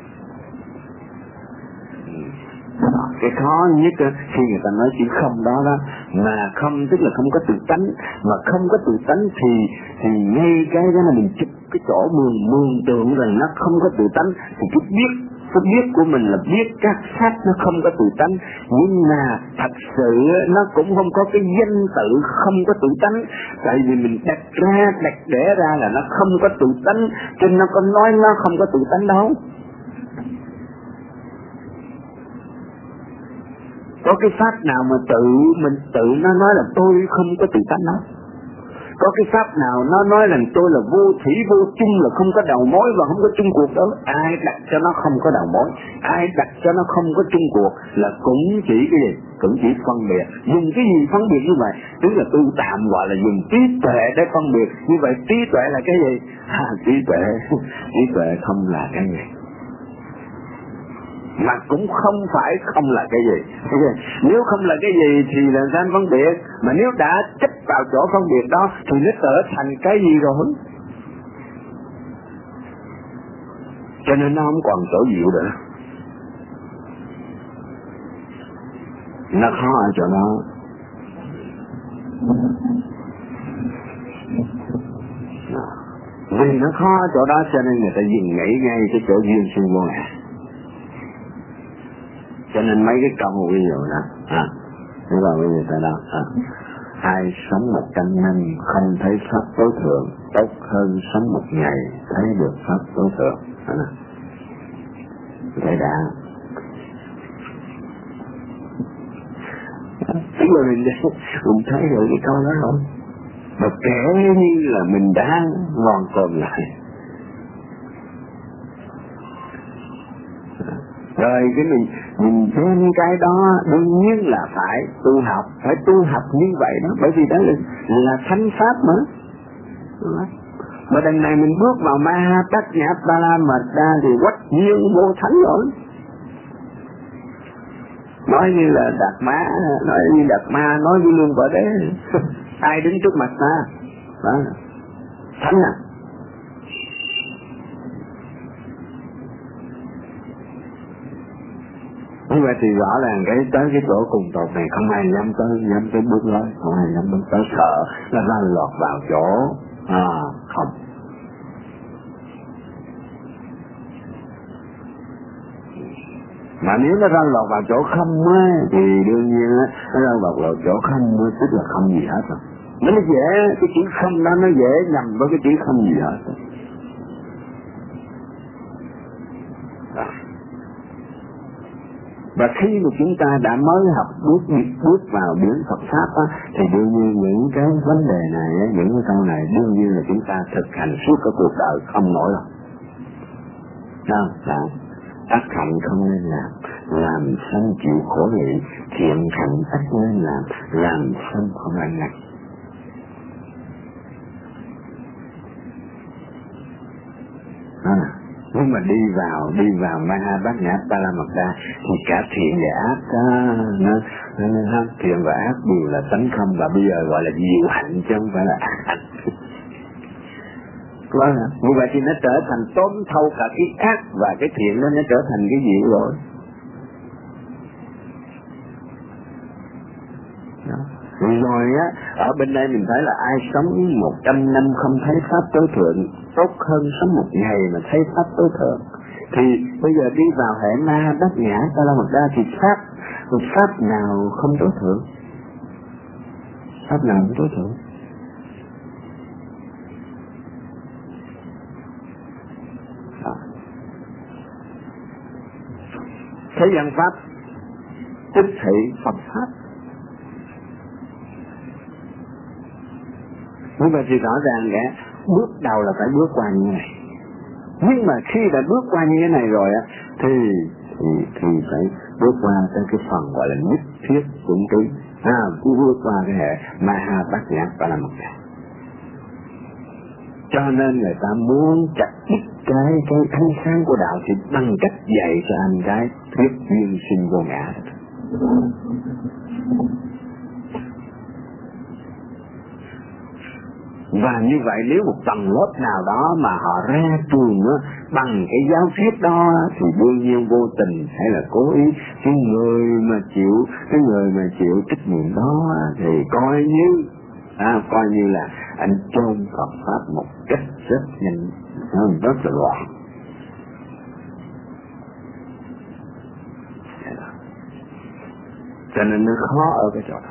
Cái khó nhất khi người ta nói chữ không đó đó, mà không tức là không có tự tánh, mà không có tự tánh thì thì ngay cái đó là mình chụp cái chỗ mường mường tượng rằng nó không có tự tánh, thì cái biết cái biết của mình là biết các pháp nó không có tự tánh, nhưng mà thật sự nó cũng không có cái danh tự không có tự tánh, tại vì mình đặt ra đặt để ra là nó không có tự tánh, cho nên nó có nói nó không có tự tánh đâu. Có cái pháp nào mà tự mình tự nó nói là tôi không có tự tánh đâu. Có cái pháp nào nó nói rằng tôi là vô thủy vô chung, là không có đầu mối và không có chung cuộc đó. Ai đặt cho nó không có đầu mối, ai đặt cho nó không có chung cuộc là cũng chỉ cái gì? Cũng chỉ phân biệt. Dùng cái gì phân biệt như vậy? Tức là tu tạm gọi là dùng trí tuệ để phân biệt. Như vậy trí tuệ là cái gì? À, trí tuệ trí tuệ không là cái gì, mà cũng không phải không là cái gì. Nếu không là cái gì thì là sao phân biệt, mà nếu đã chấp vào chỗ phân biệt đó thì nó trở thành cái gì rồi, cho nên nó không còn chỗ dịu nữa. Nó khó ở chỗ đó. Vì nó khó ở chỗ đó cho nên người ta dừng nghĩ ngay cái chỗ duyên sinh vô ngã. Cho nên mấy cái câu ví dụ đó, à, thế là bây giờ ta đâu, à, ai sống một trăm năm không thấy pháp tối thượng, tốt hơn sống một ngày thấy được pháp tối thượng. À, vậy đã. Tức là mình, mình thấy được cái câu đó rồi, mà kể như là mình đã hoàn toàn lại. Rồi cái mình mình xem cái đó đương nhiên là phải tu học, phải tu học như vậy đó, bởi vì đó là, là thánh pháp mà. Mà đằng này mình bước vào ma tát nhã ba la mật đa thì quách nhiên vô thánh rồi. Nói như là Đạt Ma, nói như Đạt Ma, nói như Lương Võ Đế. Ai đứng trước mặt ta? Đó. Thánh à? Như vậy thì rõ ràng cái tới cái chỗ cùng tột này không ai dám tới, dám tới bước tới, không ai dám bước tới, sợ là ra lọt vào chỗ à, không. Mà nếu nó ra lọt vào chỗ không á, thì đương nhiên á, nó ra lọt vào chỗ không á, tức là không gì hết rồi. Nó dễ, cái chữ không đó nó dễ nhầm với cái chữ không gì hết rồi. Và khi mà chúng ta đã mới học bước bước vào biển Phật Pháp á, thì đương nhiên những cái vấn đề này, những cái câu này đương nhiên là chúng ta thực hành suốt cả cuộc đời không nổi đâu. Sao? Là ác hạnh không nên làm, làm sanh chịu khổ lụy, thiện hạnh ác nên làm, làm sanh không ăn năn. À. Nhưng mà đi vào đi vào ma bát nhã ba la mật đa thì cả thiện và ác đó, nó, nó, nó thiện và ác đều là tánh không, và bây giờ gọi là diệu hạnh chứ không phải là ác hạnh. Như vậy thì nó trở thành tóm thâu cả cái ác và cái thiện, đó nó trở thành cái diệu rồi. Đó. Rồi á, ở bên đây mình thấy là ai sống một trăm năm không thấy pháp tối thượng tốt hơn sống một ngày mà thấy pháp tối thượng. Thì bây giờ đi vào hệ ma bát nhã ta la mật đa thì pháp pháp nào không tối thượng? Pháp nào không tối thượng? À. Thế gian pháp tức thị Phật pháp. Nhưng mà thì rõ ràng cả bước đầu là phải bước qua như này. Nhưng mà khi đã bước qua như thế này rồi á thì thì thì phải bước qua tới cái phần gọi là nhất thiết chủng trí, à, cứ bước qua cái hệ ma ha bát nhã và là một cái. Cho nên người ta muốn chặt đứt cái cái ánh sáng của đạo thì bằng cách dạy cho anh cái thuyết duyên sinh vô ngã. Và như vậy nếu một tầng lớp nào đó mà họ ra trường đó, bằng cái giáo thuyết đó thì đương nhiên vô tình hay là cố ý cái người mà chịu cái người mà chịu trách nhiệm đó thì coi như à, coi như là anh chôn Phật pháp một cách rất nhanh, rất là loạn. Cho nên nó khó ở cái chỗ đó.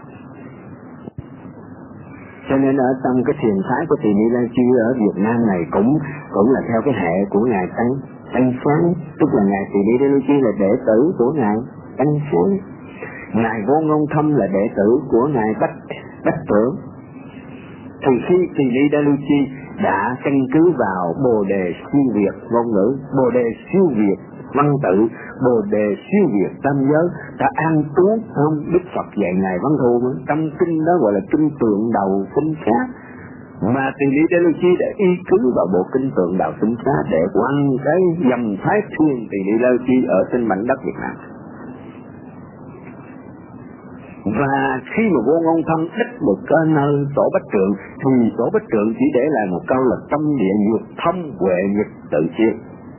Cho nên ở trong cái thiền phái của Tỳ Ni La Chi ở Việt Nam này cũng cũng là theo cái hệ của ngài Tăng Tăng Sáng, tức là ngài Tỳ Ni La Chi là đệ tử của ngài Tăng Sáng, ngài Vô Ngôn Thâm là đệ tử của ngài Bách Bách Trưởng. Thì khi Tỳ Ni La Chi đã căn cứ vào Bồ Đề siêu việt ngôn ngữ, Bồ Đề siêu việt văn tự, Bồ Đề siêu việt tam giới đã an trú không Đức Phật dạy ngài Văn Thù trong kinh đó gọi là kinh tượng đầu tinh xá, mà Tỳ Ni La Chi đã y cứ vào bộ kinh tượng đầu tinh xá để quăng cái dòng thái thiên Tỳ Ni La Chi ở trên mảnh đất Việt Nam. Và khi mà Vô Ngôn Thâm đích được cái nơi Tổ Bách Trượng thì Tổ Bách Trượng chỉ để lại một câu là tâm địa nhược thông huệ nhật tự chiêu.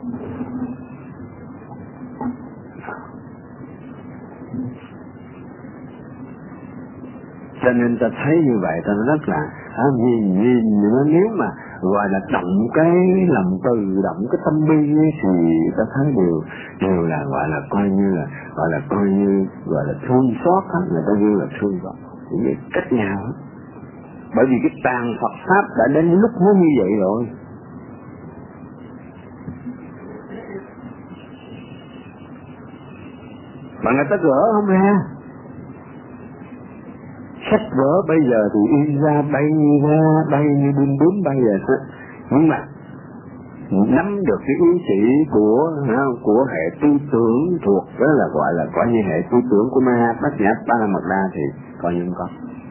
Cho nên ta thấy như vậy ta rất là à, nhìn nhìn nó nếu mà gọi là động cái lòng từ, động cái tâm bi thì ta thấy đều đều là gọi là coi như là gọi là coi như gọi là thương xót hết, người ta như là thương xót những cách nào hết. Bởi vì cái tàn Phật pháp đã đến lúc nó như vậy rồi. Mà người ta gỡ không ra. Sách vở bây giờ thì in ra bay ra bay như bướm bướm bay về hết, nhưng mà nắm được cái ý chỉ của của hệ tư tưởng thuộc đó là gọi là coi như hệ tư tưởng của Ma Bát Nhã Ba La Mật Đa thì coi như không có.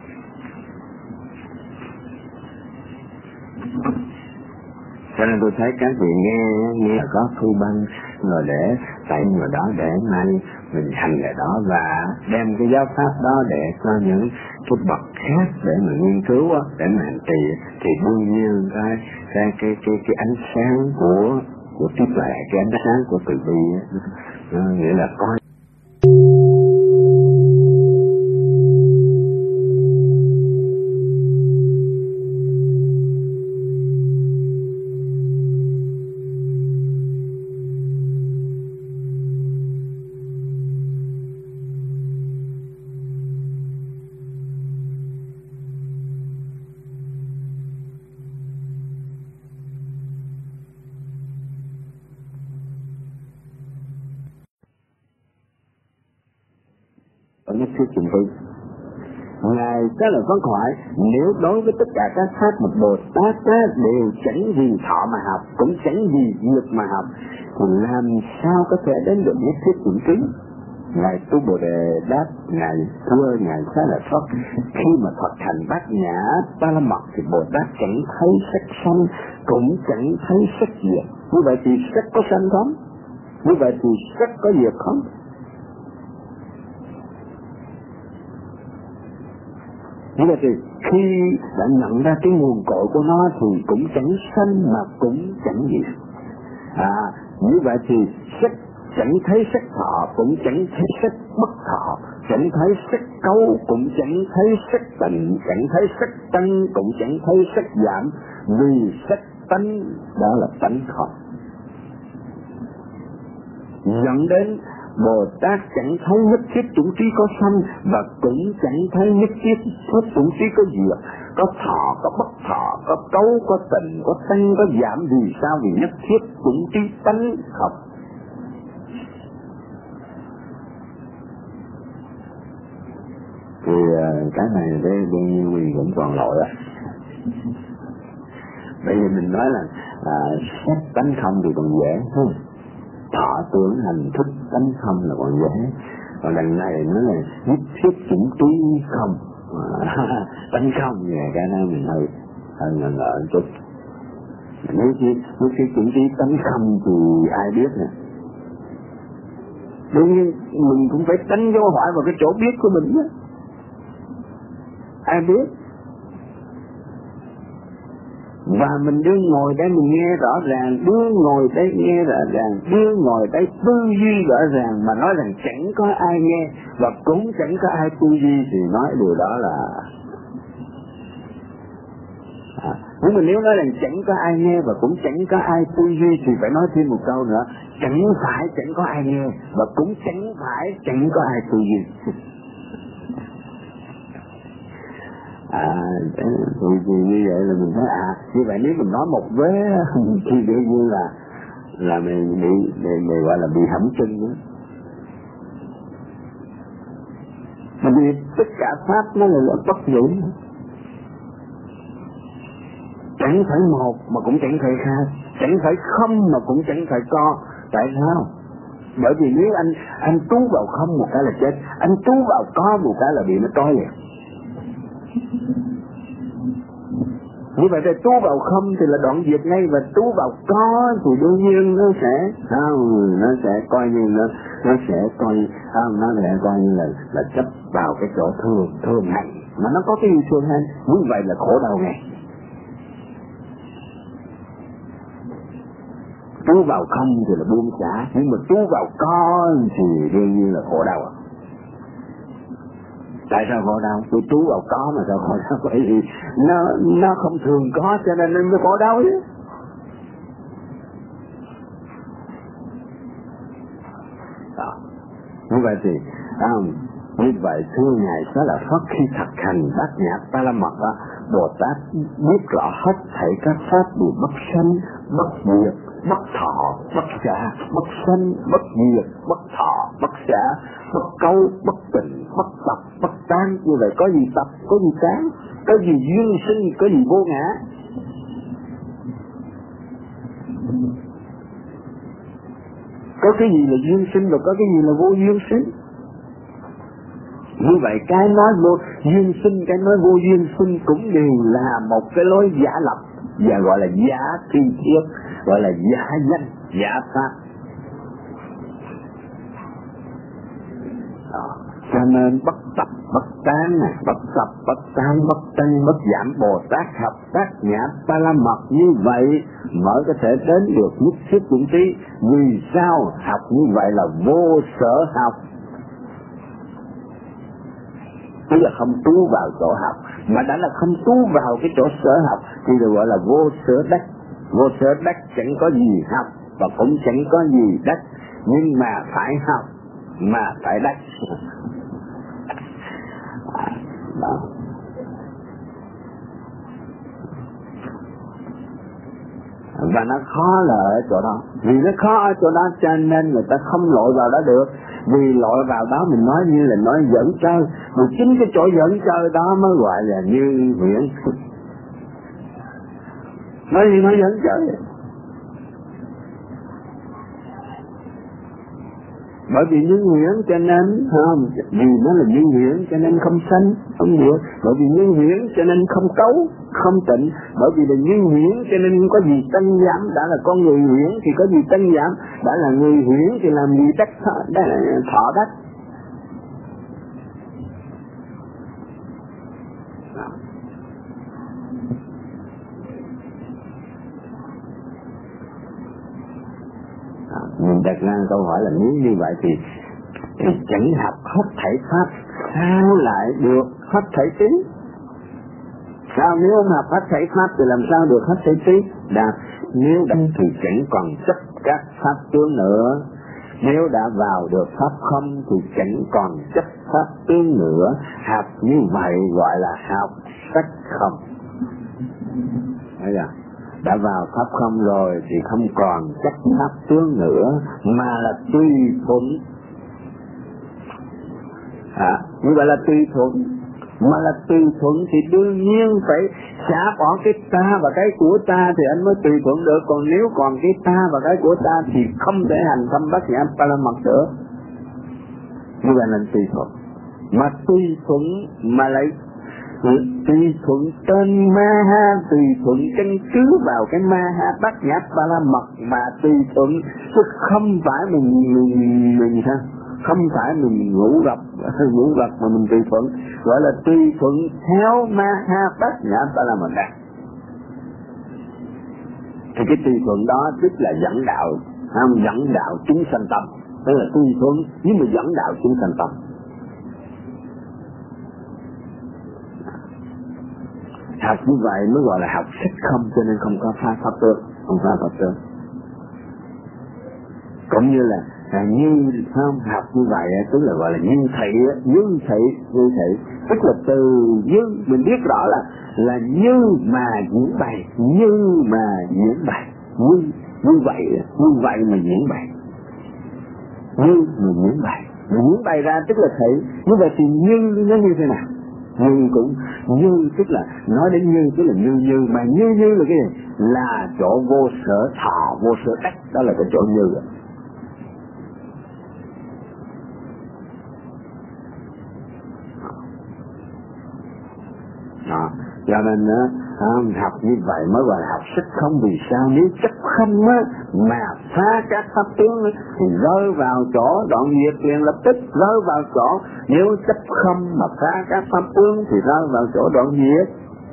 Cho nên tôi thấy các vị nghe nghe là có thư băng rồi để tại người đó để mai mình hành ở đó và đem cái giáo pháp đó để cho những cái bậc khác để mà nghiên cứu á, để mà hành trì thì đương nhiên cái cái cái cái cái ánh sáng của của trí tuệ, cái ánh sáng của từ bi á, nghĩa là coi ở nhất thiết chủng vi. Ngài rất là phấn khởi nếu đối với tất cả các pháp một Bồ Tát đều chẳng gì thọ mà học, cũng chẳng gì nghiệp mà học, thì làm sao có thể đến được nhất thiết chủng trí. Ngài Tu Bồ Đề đáp ngài thưa ngài Xá Lợi Phất, khi mà Phật thành Bát Nhã Ba La Mật thì Bồ Tát chẳng thấy sắc sanh, cũng chẳng thấy sắc diệt. Như vậy thì sắc có sanh không? Như vậy thì sắc có diệt không? Như vậy thì khi đã nhận ra cái nguồn cội của nó thì cũng chẳng sanh mà cũng chẳng diệt. À, như vậy thì sắc chẳng thấy sắc thọ, cũng chẳng thấy sắc bất thọ, chẳng thấy sắc cấu, cũng chẳng thấy sắc tịnh, chẳng thấy sắc tăng, cũng chẳng thấy sắc giảm, vì sắc tánh đó là tánh không. Dẫn đến Bồ Tát chẳng thấy nhất thiết chủng trí có sanh, và cũng chẳng thấy nhất thiết hết chủng trí có diệt, có thọ, có bất thọ, có cấu, có tình, có tăng, có giảm. Vì sao? Vì nhất thiết chủng trí tánh không. Thì cái này để đương nhiên mình cũng còn lỗi á. Bây giờ mình nói là à, xét tánh không thì còn dễ hơn, thọ tưởng hành thức tánh không là còn dễ. Còn lần này nó là nhất thiết chủng trí không, tánh không thì cái này mình hơi hơi ngờ ngợ một chút. Nếu khi nếu khi chủng trí tánh không thì ai biết nè. Đương nhiên mình cũng phải đánh dấu hỏi vào cái chỗ biết của mình đó. Ai biết? Và mình đương ngồi đây mình nghe rõ ràng, đương ngồi đây nghe rõ ràng, đương ngồi đây tư duy rõ ràng, mà nói rằng chẳng có ai nghe và cũng chẳng có ai tư duy thì nói điều đó là à, nhưng mà nếu nói rằng chẳng có ai nghe và cũng chẳng có ai tư duy thì phải nói thêm một câu nữa, chẳng phải chẳng có ai nghe và cũng chẳng phải chẳng có ai tư duy. À, thì, thì như vậy là mình thấy à, như vậy nếu mình nói một vế thì đương nhiên là là mình bị mình, mình gọi là bị hẫm chân đó. Mà vì tất cả pháp nó là, là bất nhị, chẳng phải một mà cũng chẳng phải hai, chẳng phải không mà cũng chẳng phải có. Tại sao? Bởi vì nếu anh anh trú vào không một cái là chết, anh trú vào có một cái là bị nó trói liền. Như vậy thì trú vào không thì là đoạn diệt ngay, và trú vào có thì đương nhiên nó sẽ không, nó sẽ coi như nó nó sẽ coi không, nó sẽ coi như là là chấp vào cái chỗ thương thương hành, mà nó có cái gì thương hành, như vậy là khổ đau này. Trú vào không thì là buông xả, nhưng mà trú vào có thì đương nhiên là khổ đau. Tại sao khổ đau? Tôi trú vào có mà sao khổ đau? Bởi vì nó nó không thường có cho nên nó mới khổ đau chứ. Đó. Như vậy thì um, như vậy thưa Ngài đó là Phật khi thực hành bát nhã ba la mật đó, Bồ Tát biết rõ hết thảy các pháp đều bất sanh, bất diệt, bất thọ, bất xả, bất sanh, bất diệt, bất thọ, bất xả, bất cấu, bất tịnh, bất tập, bất tan. Như vậy có gì tập, có gì tán, có gì duyên sinh, có gì vô ngã. Có cái gì là duyên sinh và có cái gì là vô duyên sinh. Như vậy cái nói vô duyên sinh, cái nói vô duyên sinh cũng đều là một cái lối giả lập, và gọi là giả thi thiết, gọi là giả danh, giả pháp. Đó. Cho nên bất tập, bất tán, bất tập, bất tán, bất tăng, bất giảm. Bồ Tát học bát nhã ba la mật như vậy mới có thể đến được nhất thiết chủng trí. Vì sao? Học như vậy là vô sở học, tức là không trú vào chỗ học. Mà đã là không trú vào cái chỗ sở học thì được gọi là vô sở đắc. Vô sở đắc chẳng có gì học và cũng chẳng có gì đắc, nhưng mà phải học mà phải đắc. Đó. Và nó khó là ở chỗ đó. Vì nó khó ở chỗ đó cho nên người ta không lội vào đó được. Vì lội vào đó mình nói như là nói dẫn chơi, mà chính cái chỗ dẫn chơi đó mới gọi là như huyễn. Nói gì nói dẫn chơi. Bởi vì như huyễn cho nên không, vì nó là như huyễn cho nên không sanh, không diệt. Bởi vì như huyễn cho nên không cấu, không tịnh. Bởi vì là như huyễn cho nên không có gì tăng giảm. Đã là con người huyễn thì có gì tăng giảm. Đã là người huyễn thì làm gì đắc thọ đắc. Mình đặt ra câu hỏi là nếu như vậy thì chẳng học hết thảy pháp sao lại được hết thảy trí? Sao nếu không học hết thảy pháp thì làm sao được hết thảy trí? Đã, nếu đã thì chẳng còn chấp các pháp tướng nữa. Nếu đã vào được pháp không thì chẳng còn chấp pháp tướng nữa. Học như vậy gọi là học sắc không. Thấy chưa? Đã vào pháp không rồi thì không còn chấp pháp tướng nữa, mà là tùy thuận. À, như vậy là tùy thuận. Mà là tùy thuận thì đương nhiên phải xả bỏ cái ta và cái của ta thì anh mới tùy thuận được. Còn nếu còn cái ta và cái của ta thì không thể hành thâm bát nhã ba la mật được. Như vậy là tùy thuận. Mà tùy thuận mà lại tùy thuận tên ma ha, tùy thuận căn cứ vào cái ma ha bát nhã ba la mật mà tùy thuận, chứ không phải mình mình mình sao? Không phải mình ngủ gặp ngủ gặp mà mình tùy thuận, gọi là tùy thuận theo ma ha bát nhã ba la mật đa. Thì cái tùy thuận đó tức là dẫn đạo, không dẫn đạo chúng sanh tâm, tức là tùy thuận nhưng mà dẫn đạo chúng sanh tâm. Học như vậy mới gọi là học sách không, cho nên không có pha pháp tướng, không pha pháp tướng. Cũng như là à, như không học như vậy tức là gọi là như thị, như thị, như thị, tức là từ như mình biết rõ là là như mà diễn bày, như mà diễn bày, như như vậy, như vậy mà diễn bày, như mà diễn bày, diễn bày ra tức là thị. Như vậy thì như nó như thế nào? Như cũng như tức là nói đến như tức là như như mà như như là cái gì? Là chỗ vô sở thọ, vô sở đắc, đó là cái chỗ như rồi. Đó. Cho nên á, học như vậy mới gọi là học sách không. Vì sao? Nếu chấp không á mà phá các pháp tướng thì rơi vào chỗ đoạn diệt liền lập tức rơi vào chỗ. Nếu chấp không mà phá các pháp tướng thì rơi vào chỗ đoạn diệt.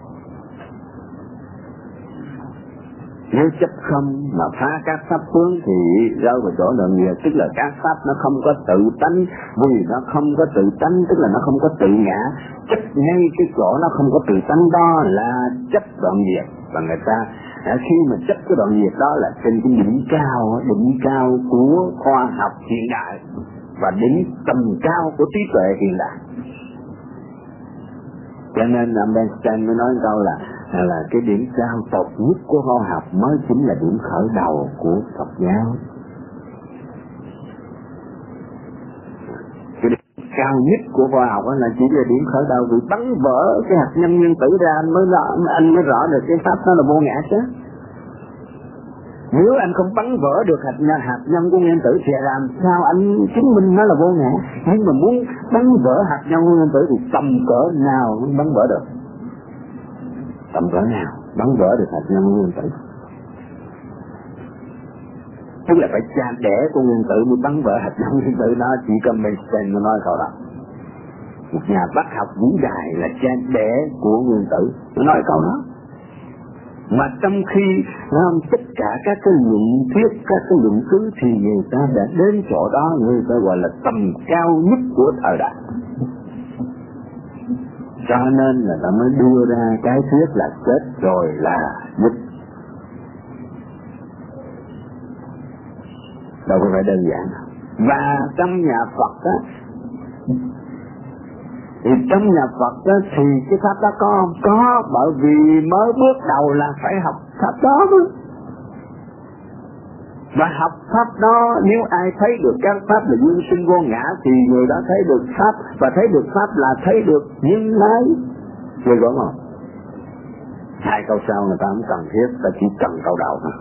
Nếu chấp không mà phá các pháp tướng thì rơi vào chỗ đoạn diệt, tức là các pháp nó không có tự tánh. Vì nó không có tự tánh tức là nó không có tự ngã. Chấp ngay cái chỗ nó không có tự tánh đó là chấp đoạn diệt. Và người ta khi mà chấp cái đoạn diệt đó là trên cái đỉnh cao, đỉnh cao của khoa học hiện đại và đỉnh tầm cao của trí tuệ hiện đại. Cho nên ông Einstein mới nói câu là là cái điểm cao tột nhất của khoa học mới chính là điểm khởi đầu của Phật giáo. Cái điểm cao nhất của khoa học là chỉ là điểm khởi đầu, vì bắn vỡ cái hạt nhân nguyên tử ra anh mới rõ, anh mới rõ được cái pháp đó là vô ngã chứ. Nếu anh không bắn vỡ được hạt nhân, hạt nhân của nguyên tử thì làm sao anh chứng minh nó là vô ngã? Nhưng mà muốn bắn vỡ hạt nhân của nguyên tử thì tầm cỡ nào mới bắn vỡ được? Tầm cỡ nào bắn vỡ được hạt nhân của nguyên tử? Tức là phải cha đẻ của nguyên tử mới bắn vỡ hạt nhân nguyên tử đó. Chỉ cần Einstein mới nói câu đó. Một nhà bác học vĩ đại là cha đẻ của nguyên tử, nó nói câu đó. Mà trong khi um, tất cả các cái luận thuyết, các cái luận cứ thì người ta đã đến chỗ đó, người ta gọi là tầm cao nhất của thời đại. Cho nên là ta mới đưa ra cái thuyết là chết rồi là nhất. Đâu có phải đơn giản. Và trong nhà Phật á, thì trong nhà Phật đó thì cái pháp đó có không? Có, bởi vì mới bước đầu là phải học pháp đó mới. Và học pháp đó, nếu ai thấy được các pháp là duyên sinh vô ngã thì người đó thấy được pháp, và thấy được pháp là thấy được Như Lai. Người rõ không? Hai câu sau người ta không cần thiết, ta chỉ cần câu đầu thôi.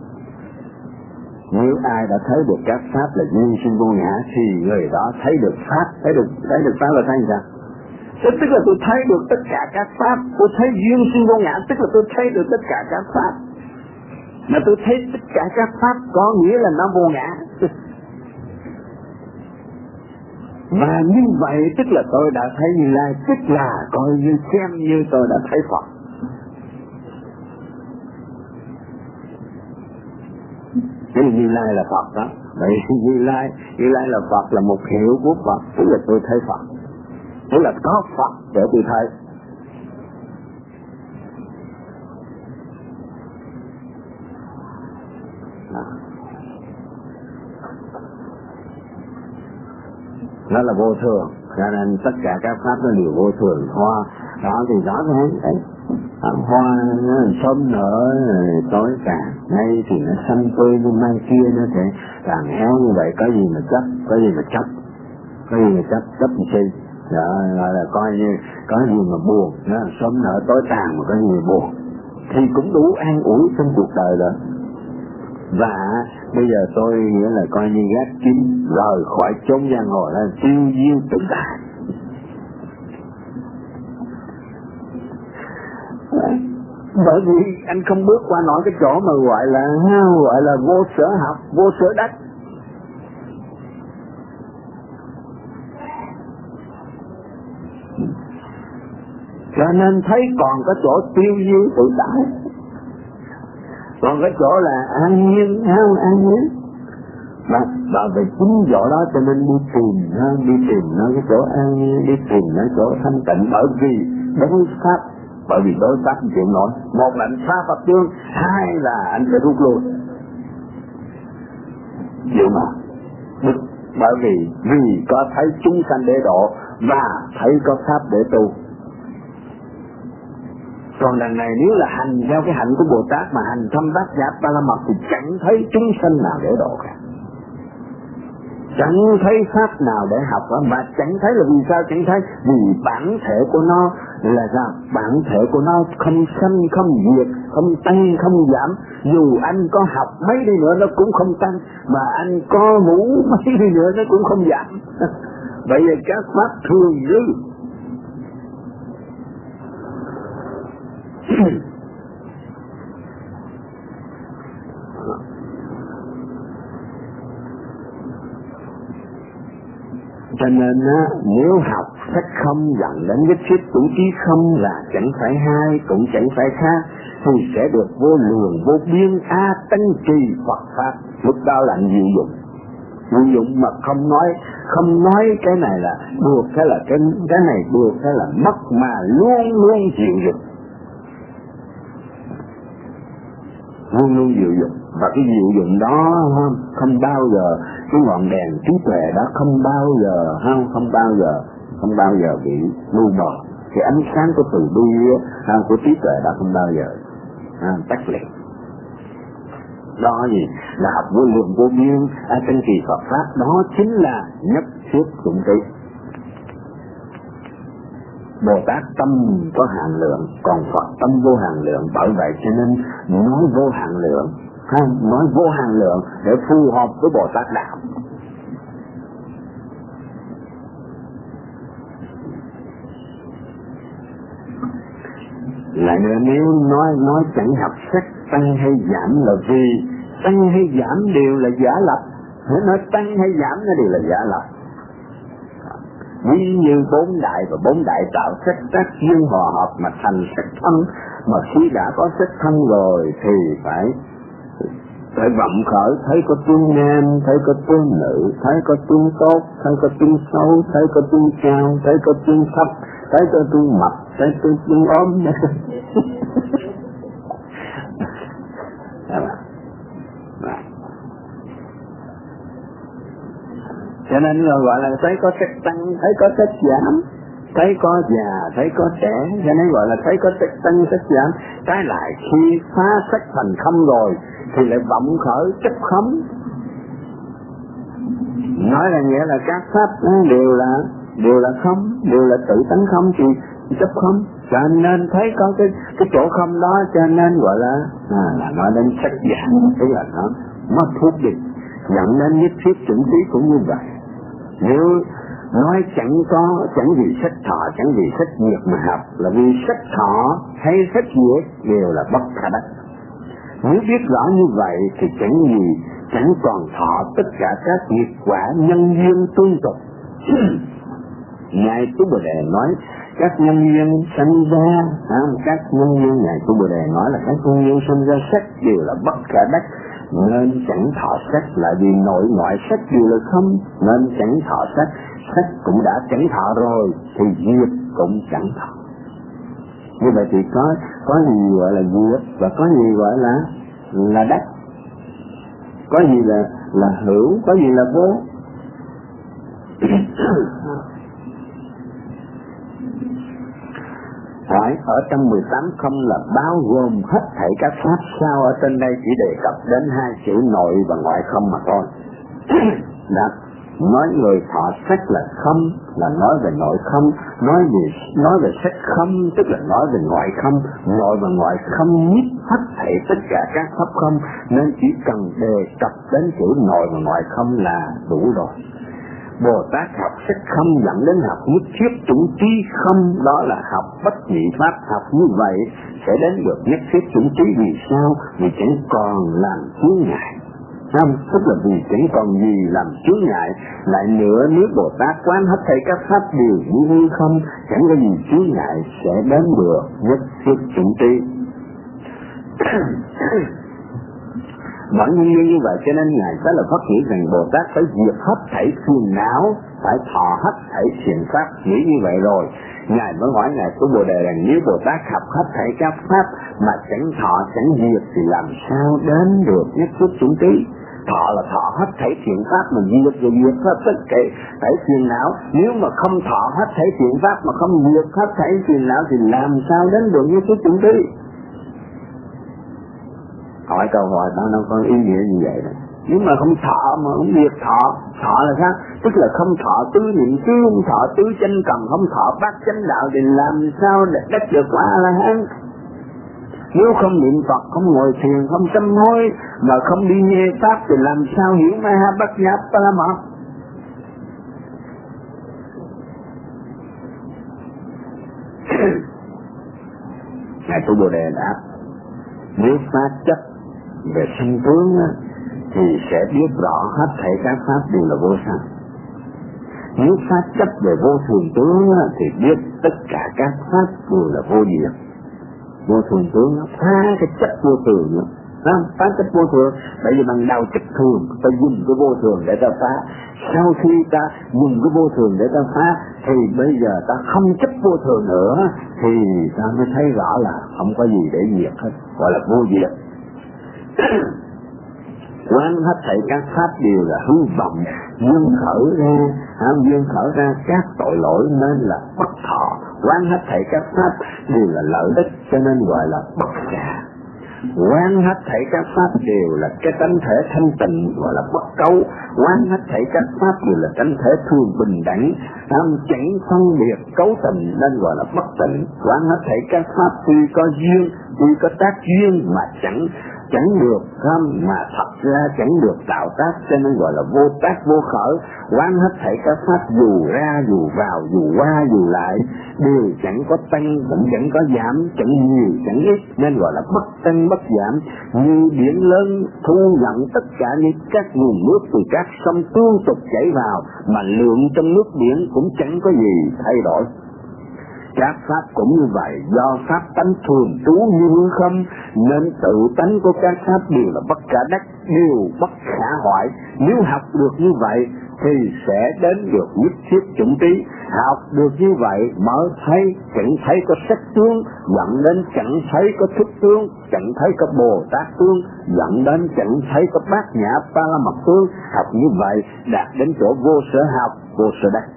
Nếu ai đã thấy được các pháp là duyên sinh vô ngã thì người đó thấy được pháp, thấy được thấy được pháp là thấy sao? Tức là tôi thấy được tất cả các pháp, tôi thấy duyên sinh vô ngã, tức là tôi thấy được tất cả các pháp. Mà tôi thấy tất cả các pháp có nghĩa là nó vô ngã. Và như vậy tức là tôi đã thấy Như Lai, tức là coi như xem như tôi đã thấy Phật. Cái Như Lai là Phật đó, Vậy Như Lai, Như Lai là Phật, là một hiệu của Phật, tức là tôi thấy Phật, tức là có Phật để tôi thấy. Nó là vô thường, cho nên tất cả các pháp nó đều vô thường. Hoa đó thì rõ ràng đấy, hoa nó sớm nở tối tàn, nay thì nó xanh tươi, nhưng mai kia nó sẽ tàn héo như vậy. Có gì mà chấp, có gì mà chấp, có gì mà chấp, chấp gì chi? Đó gọi là coi như có gì mà buồn, nó sớm nở tối tàn mà có gì mà buồn, thì cũng đủ an ủi trong cuộc đời rồi. Và bây giờ tôi nghĩa là coi như gác kín rời khỏi chốn giang hồ là tiêu diêu tự tại. Bởi vì anh không bước qua nổi cái chỗ mà gọi là gọi là vô sở học, vô sở đắc. Cho nên thấy còn có chỗ tiêu diêu tự tại, còn cái chỗ là an nhiên, không an nhiên. Mà, và về chính chỗ đó cho nên đi tìm nó, đi tìm nó cái chỗ an nhiên, đi tìm nó chỗ thanh tịnh. Bởi vì đối pháp, bởi vì đối pháp chịu nổi. Một là anh phá pháp chương, hai là anh sẽ rút lui. Chịu nổi. Bởi vì vì có thấy chúng sanh để độ và thấy có pháp để tu. Còn lần này nếu là hành theo cái hạnh của Bồ Tát mà hành thâm bát nhã ba la mật thì chẳng thấy chúng sanh nào để độ cả, chẳng thấy pháp nào để học, và chẳng thấy là vì sao chẳng thấy? Vì bản thể của nó là sao? Bản thể của nó không sanh, không diệt, không tăng, không giảm. Dù anh có học mấy đi nữa nó cũng không tăng, mà anh có ngủ mấy đi nữa nó cũng không giảm. Vậy là các pháp thường như cho nên á, nếu học sách không dẫn đến cái thuyết chủ trí không là chẳng phải hai cũng chẳng phải khác, thì sẽ được vô lượng vô biên a tăng trì Phật pháp. Lúc đó là diệu dụng, diệu dụng mà không nói không nói cái này là được, cái là cái cái này được, cái là mất, mà luôn luôn diệu dụng, luôn luôn diệu dụng. Và cái diệu dụng đó không, không bao giờ cái ngọn đèn trí tuệ đó không bao giờ không không bao giờ không bao giờ bị lu mờ. Cái ánh sáng của từ bi của trí tuệ đó không bao giờ à, tắt liệt. Đó gì là học vô lượng vô biên à, trên kỳ Phật pháp, đó chính là nhất thiết dụng trí. Bồ Tát tâm có hạn lượng, còn Phật tâm vô hạn lượng. Bởi vậy cho nên nói vô hạn lượng, không nói vô hạn lượng để phù hợp với Bồ Tát đạo. Lại nữa, nếu nói nói chẳng học sách tăng hay giảm là vì tăng hay giảm đều là giả lập. Nếu nói tăng hay giảm nó đều là giả lập. Ví như bốn đại và bốn đại tạo sắc tác duyên hòa hợp mà thành sắc thân, mà khi đã có sắc thân rồi thì phải phải vọng khởi, thấy có tướng nam, thấy có tướng nữ, thấy có tướng tốt, thấy có tướng xấu, thấy có tướng cao, thấy có tướng thấp, thấy có tướng mập, thấy có tướng ốm. Cho nên là gọi là thấy có sắc tăng, thấy có sắc giảm, thấy có già, thấy có trẻ, cho nên gọi là thấy có sắc tăng, sắc giảm. Trái lại khi phá sắc thành không rồi thì lại vọng khởi chấp không. Nói là nghĩa là các pháp đều là đều là không, đều là tự tánh không thì chấp không. Cho nên thấy có cái cái chỗ không đó, cho nên gọi là à, là nói đến sắc giảm, tức là nó mất thuốc đi, dẫn đến nhất thiết chuẩn trí cũng như vậy. Nếu nói chẳng có, chẳng vì sách thọ, chẳng vì sách diệt mà học, là vì sách thọ hay sách diệt đều là bất khả đắc. Nếu biết rõ như vậy thì chẳng gì, chẳng còn thọ tất cả các nghiệp quả nhân duyên tương tục. Ngài Chú Bồ Đề nói các nhân duyên sanh ra, à, các nhân duyên Ngài Chú Bồ Đề nói là các nhân duyên sanh ra sắc đều là bất khả đắc. nên chẳng thọ sắc, là vì nội ngoại sắc đều là không nên chẳng thọ sắc. Sắc cũng đã chẳng thọ rồi thì diệt cũng chẳng thọ. Như vậy thì có có gì gọi là diệt và có gì gọi là là đắc, có gì là là hữu, có gì là vô. Hỏi ở trong mười tám không là bao gồm hết thảy các pháp sao? Ở trên đây chỉ đề cập đến hai chữ nội và ngoại không mà thôi. Đã nói người thọ sắc là không là nói về nội không, nói về nói về sắc không tức là nói về ngoại không. Nội và ngoại không nhất hết thảy tất cả các pháp không, nên chỉ cần đề cập đến chữ nội và ngoại không là đủ rồi. Bồ Tát học sắc không dẫn đến học nhất thiết chủng trí không, đó là học bất nhị pháp. Học như vậy sẽ đến được nhất thiết chủng trí. Vì sao? Vì chẳng còn làm chướng ngại. Không, tức là vì chẳng còn gì làm chướng ngại. Lại nữa, nếu Bồ Tát quán hết thảy các pháp đều như hư không, chẳng có gì chướng ngại sẽ đến được nhất thiết chủng trí. Bởi nguyên nhân như vậy cho nên Ngài Xá Lợi Phất nghĩ rằng Bồ Tát phải diệt hết thảy phiền não, phải thọ hết thảy thiện pháp. Nghĩ như vậy rồi, Ngài mới hỏi Ngài của Bồ Đề rằng nếu Bồ Tát học hết thảy các pháp mà chẳng thọ chẳng diệt thì làm sao đến được nhất thiết chủng trí? Thọ là thọ hết thảy thiện pháp, mà diệt rồi diệt hết tất cả thảy phiền não. Nếu mà không thọ hết thảy thiện pháp mà không diệt hết thảy phiền não thì làm sao đến được nhất thiết chủng trí? Hỏi câu hỏi đó nó có ý nghĩa như vậy đó. Nếu mà không thọ mà không diệt thọ, thọ là sao? Tức là không thọ tứ niệm xứ, không thọ tứ chánh cần, không thọ bát chánh đạo thì làm sao để đắc được quả A-la-hán? Nếu không niệm Phật, không ngồi thiền, không sám hối mà không đi nghe pháp thì làm sao hiểu Maha Bát Nhã Pa La Mật? Ngài Tu Bồ Đề đáp: nếu phá chấp về sanh tướng thì sẽ biết rõ hết thảy các pháp đều là vô sanh. Nếu phá chấp về vô thường tướng thì biết tất cả các pháp đều là vô diệt. Vô thường tướng phá cái chấp vô thường nữa, phá chấp vô thường. Bởi vì bằng đầu chấp thường ta dùng cái vô thường để ta phá. Sau khi ta dùng cái vô thường để ta phá thì bây giờ ta không chấp vô thường nữa thì ta mới thấy rõ là không có gì để diệt hết, gọi là vô diệt. Quán hết thảy các pháp đều là hư vọng, duyên khởi ra, duyên khởi ra các tội lỗi nên là bất thọ. Quán hết thảy các pháp đều là lợi ích cho nên gọi là bất xả. Quán hết thảy các pháp đều là cái tánh thể thanh tịnh gọi là bất cấu. Quán hết thảy các pháp đều là tánh thể thường bình đẳng, chẳng phân biệt cấu tình nên gọi là bất tịnh. Quán hết thảy các pháp tuy có duyên, tuy có tác duyên mà chẳng chẳng được không, mà thật ra chẳng được tạo tác cho nên gọi là vô tác vô khởi. Quán hết thảy các pháp dù ra dù vào, dù qua dù lại đều chẳng có tăng cũng chẳng có giảm, chẳng nhiều chẳng ít nên gọi là bất tăng bất giảm. Như biển lớn thu nhận tất cả những các nguồn nước từ các sông tương tục chảy vào, mà lượng trong nước biển cũng chẳng có gì thay đổi. Các pháp cũng như vậy, do pháp tánh thường trú như hư không nên tự tánh của các pháp đều là bất khả đắc, đều bất khả hoại. Nếu học được như vậy thì sẽ đến được nhất thiết chủng trí. Học được như vậy mới thấy chẳng thấy có sắc tướng, dẫn đến chẳng thấy có thức tướng, chẳng thấy có Bồ Tát tướng, dẫn đến chẳng thấy có Bát Nhã Pa La Mật tướng. Học như vậy đạt đến chỗ vô sở học, vô sở đắc.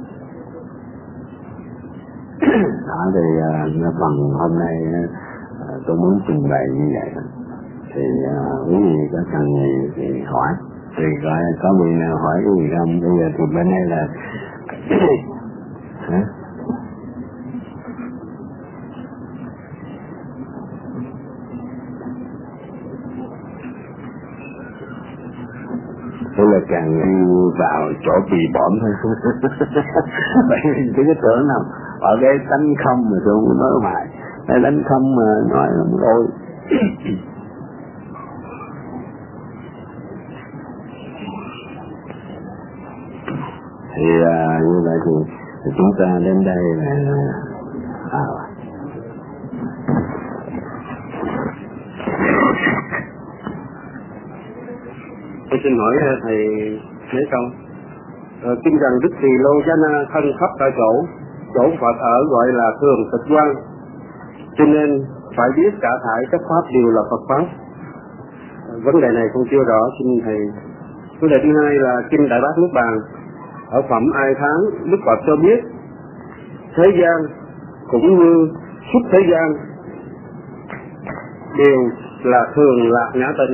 Đó thì uh, phần hôm nay uh, tôi muốn trình bày như vậy. Thì uh, quý vị có cần gì thì hỏi. Thì gọi có vị nào hỏi cái gì không? Bây giờ thì bên đây là hả? Thế là càng đi vào chỗ bị bỏm thôi. Vậy chứ cái tưởng nào ở cái tánh không mà tôi không nói hoài, cái tánh không mà nói ôi. Thì à, như vậy thì, thì chúng ta đến đây là à, xin hỏi thầy mấy câu. Ờ, kinh rằng Đức Tỳ Lô Jana thân khắp tại chỗ, chỗ Phật ở gọi là thường tịch quan, cho nên phải biết cả thải các pháp đều là Phật pháp. Ờ, vấn đề này không chưa rõ, xin thầy. Vấn đề thứ hai là kinh Đại Bát Niết Bàn ở phẩm Ai Thán, Đức Phật cho biết thế gian cũng như suốt thế gian đều là thường lạc ngã tịnh.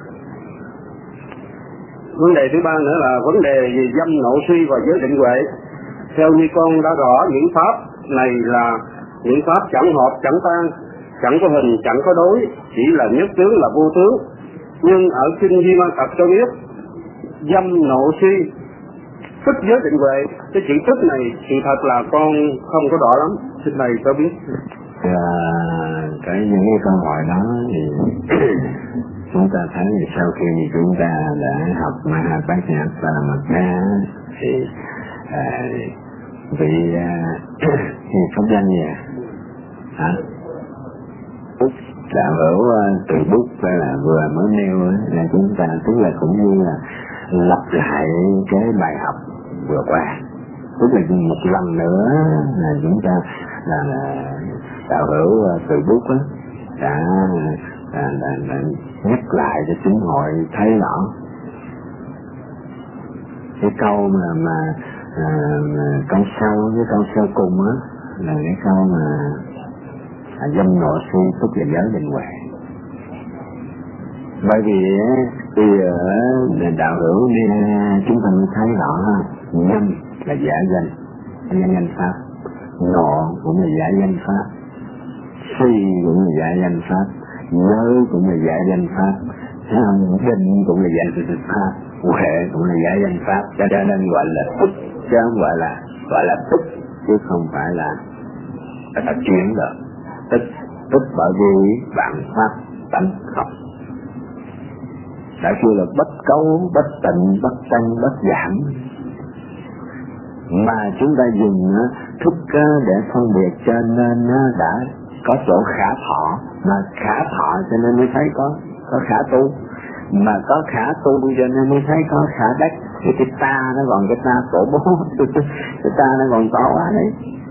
Vấn đề thứ ba nữa là vấn đề về dâm nộ si và giới định huệ. Theo như con đã rõ, những pháp này là những pháp chẳng hợp, chẳng tan, chẳng có hình, chẳng có đối, chỉ là nhất tướng, là vô tướng. Nhưng ở kinh Di Ma Cập cho biết dâm nộ si tức giới định huệ. Cái chữ tức này sự thật là con không có rõ lắm, xin thầy cho biết. À, cái những cái câu hỏi đó thì chúng ta thấy thì sau khi chúng ta đã học Mahaprajñāpāramagga thì à, vị à, pháp danh gì hả? Bút đạo hữu từ bút là vừa mới nêu là chúng ta tức là cũng như là lặp lại cái bài học vừa qua, tức là một lần nữa là chúng ta là, là đạo hữu từ bút đó, đã là, là, là nhắc lại cho chúng hội thấy rõ cái câu mà mà à, câu sau với câu sau cùng á là cái câu mà à, dâm nộ si tức là giới định huệ. Bởi vì bây giờ đạo hữu đi chúng ta mới thấy rõ dâm là giả danh, giả danh pháp, nộ cũng là giả danh pháp, si cũng là giả danh pháp, giới cũng là giả danh pháp, định cũng là giả danh pháp, huệ cũng là giả danh pháp, cho nên gọi là tức, chứ không gọi là gọi là tức, chứ không phải là là chuyển được. Tức tức bởi vì vạn pháp tánh không. Đã kêu là bất cấu, bất tịnh, bất tăng, bất giảm. Mà chúng ta dùng thức để phân biệt cho nên đã có chỗ khả thọ, mà khả thọ cho nên mới thấy có có khả tu, mà có khả tu cho nên mới thấy có khả đắc. Cái, cái ta nó còn cái ta tổ bố, cái ta nó còn to quá đấy.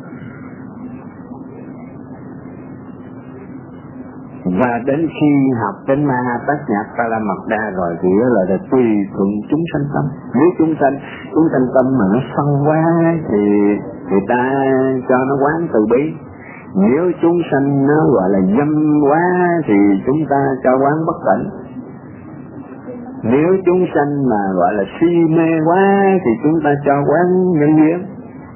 Và đến khi học đến Mahaprajñāpāramagga rồi thì đó là, là tùy thuận chúng sanh tâm. Nếu chúng sanh chúng sanh tâm mà nó sân quá thì người ta cho nó quán từ bi. Nếu chúng sanh nó gọi là dâm quá thì chúng ta cho quán bất tịnh. Nếu chúng sanh mà gọi là si mê quá thì chúng ta cho quán nhân duyên.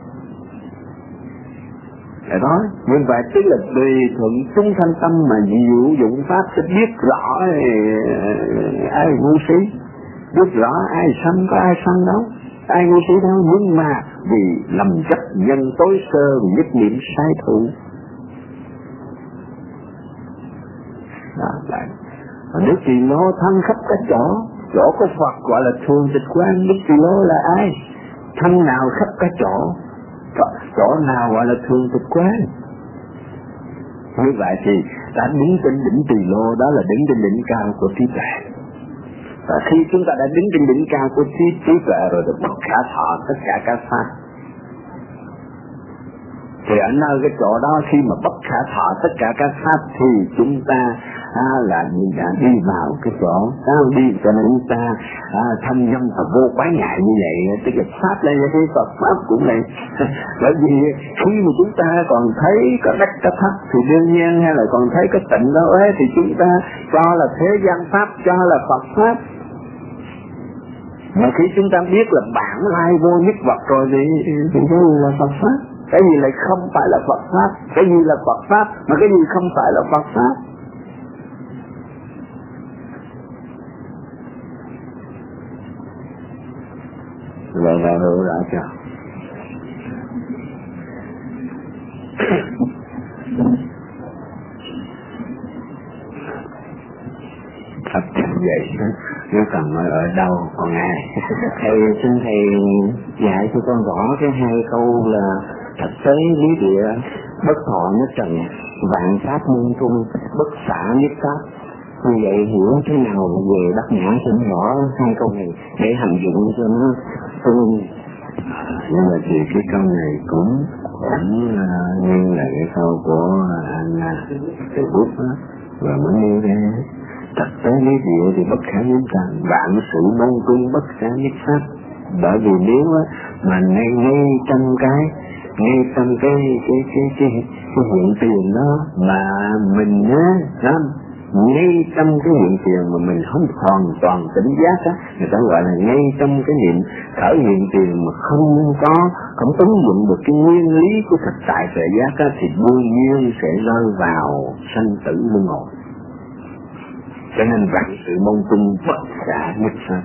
Để đó, nhưng vậy tức là tùy thuận chúng sanh tâm mà diệu dụng pháp sẽ biết rõ ai ngu si, biết rõ ai sanh có ai sanh đâu, ai ngu si đâu, nhưng mà vì lầm chấp nhân tối sơ, vì nhất niệm sai thụ. Đó, lại. Đức Tỳ Lô thân khắp các chỗ, chỗ có Phật gọi là thường tịch quan. Đức Tỳ Lô là ai? Thân nào khắp các chỗ, chỗ nào gọi là thường tịch quan. Như vậy thì ta đứng trên đỉnh Tỳ Lô, đó là đứng trên đỉnh cao của trí tuệ. Và khi chúng ta đã đứng trên đỉnh cao của trí, trí tuệ rồi thì bất khả thọ tất cả các pháp. Thì ở nơi cái chỗ đó khi mà bất khả thọ tất cả các pháp thì chúng ta à, là mình đã đi vào cái chỗ à, đi cho nên chúng ta à, thân nhân và vô quái ngại như vậy. Tức là pháp đây là cái Phật pháp cũng này. Bởi vì khi mà chúng ta còn thấy có đắc có thấp thì đương nhiên, hay là còn thấy có tịnh đó ấy, thì chúng ta cho là thế gian pháp, cho là Phật pháp. Mà khi chúng ta biết là bản lai vô nhất vật rồi thì thì cái gì là Phật pháp, cái gì lại không phải là Phật pháp, cái gì là Phật pháp mà cái gì không phải là Phật pháp. Vậy là hiểu rõ chưa? Thật chẳng vậy, nếu cần nói ở đâu còn ai. Thầy xin thầy dạy cho con rõ cái hai câu là thật tế lý địa, bất thọ nhất trần, vạn pháp muôn trung, bất xả nhất pháp. Như vậy hiểu thế nào về Bát Nhã xin rõ hai câu này để hành dụng cho nó tương. Nhưng mà thì cái câu này cũng cũng uh, như là cái câu của anh uh, Bút đó, và mới nêu ra thực tế lý địa thì bất khả nhất thành, vạn sự mong cung bất khả nhất pháp. Bởi vì nếu á, mà ngay ngay trong cái ngay trong cái cái cái cái, cái hiện tiền đó mà mình á, đó, ngay trong cái hiện tiền mà mình không hoàn toàn tỉnh giác á, người ta gọi là ngay trong cái niệm khởi hiện tiền mà không có không ứng dụng được cái nguyên lý của thực tại tuệ giác á, thì đương nhiên sẽ rơi vào sanh tử luân hồi. Cho nên vạn sự mong cung bất khả nhất pháp.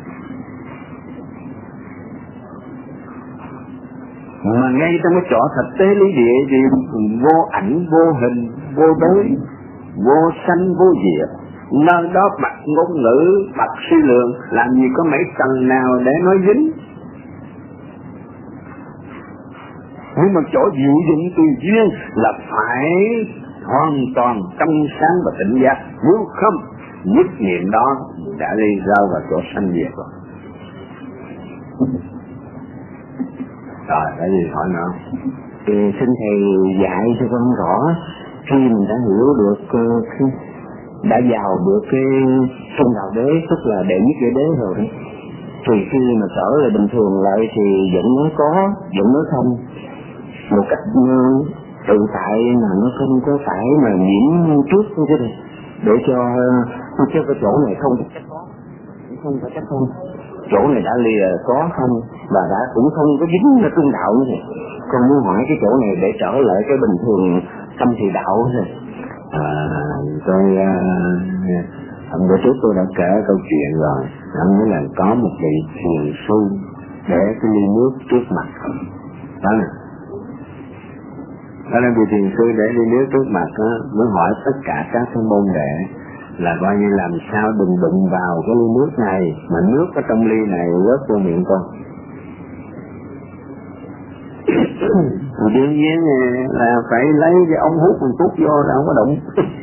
Mà ngay trong cái chỗ thực tế lý địa thì vô ảnh, vô hình, vô đối, vô sanh, vô diệt. Nơi đó bạch ngôn ngữ, bạch suy lượng, làm gì có mấy tầng nào để nói dính. Nhưng mà chỗ diệu dụng tùy duyên là phải hoàn toàn trong sáng và tỉnh giác. Nếu không, nhất niệm đó đã đi rơi vào chỗ sanh diệt rồi. Rồi, cái gì hỏi nữa? Thì xin thầy dạy cho con rõ, khi mình đã hiểu được uh, đã vào được cái trung đạo đế, tức là đệ nhất đế rồi, thì khi mà trở lại bình thường lại thì vẫn nói có, vẫn nói không, một cách uh, tự tại mà nó không có phải mà nhiễm trước như thế này, để cho uh, cho cái chỗ này không chắc có, không phải chắc không. Chỗ này đã lìa có không và đã cũng không có dính ở trung đạo nữa này. Con muốn hỏi cái chỗ này để trở lại cái bình thường tâm thì đạo rồi. À, tôi uh, hôm bữa trước tôi đã kể câu chuyện rồi. Ông nói là có một vị thiền sư để cái ly nước trước mặt. Đó nè. Đó là vị thiền sư để ly nước trước mặt đó, mới hỏi tất cả các cái môn đệ là coi như làm sao đừng đụng vào cái ly nước này, mà nước ở trong ly này rớt vô miệng con. Thì đương nhiên là phải lấy cái ống hút mình hút vô là không có đụng.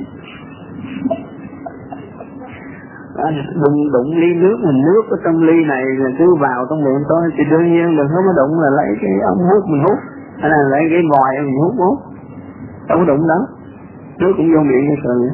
Đừng đụng ly nước, mình nước ở trong ly này là cứ vào trong miệng tôi, thì đương nhiên đừng không có đụng là lấy cái ống hút mình hút, hay là lấy cái vòi mình hút hút, đâu có đụng đó, nước cũng vô miệng cái rồi.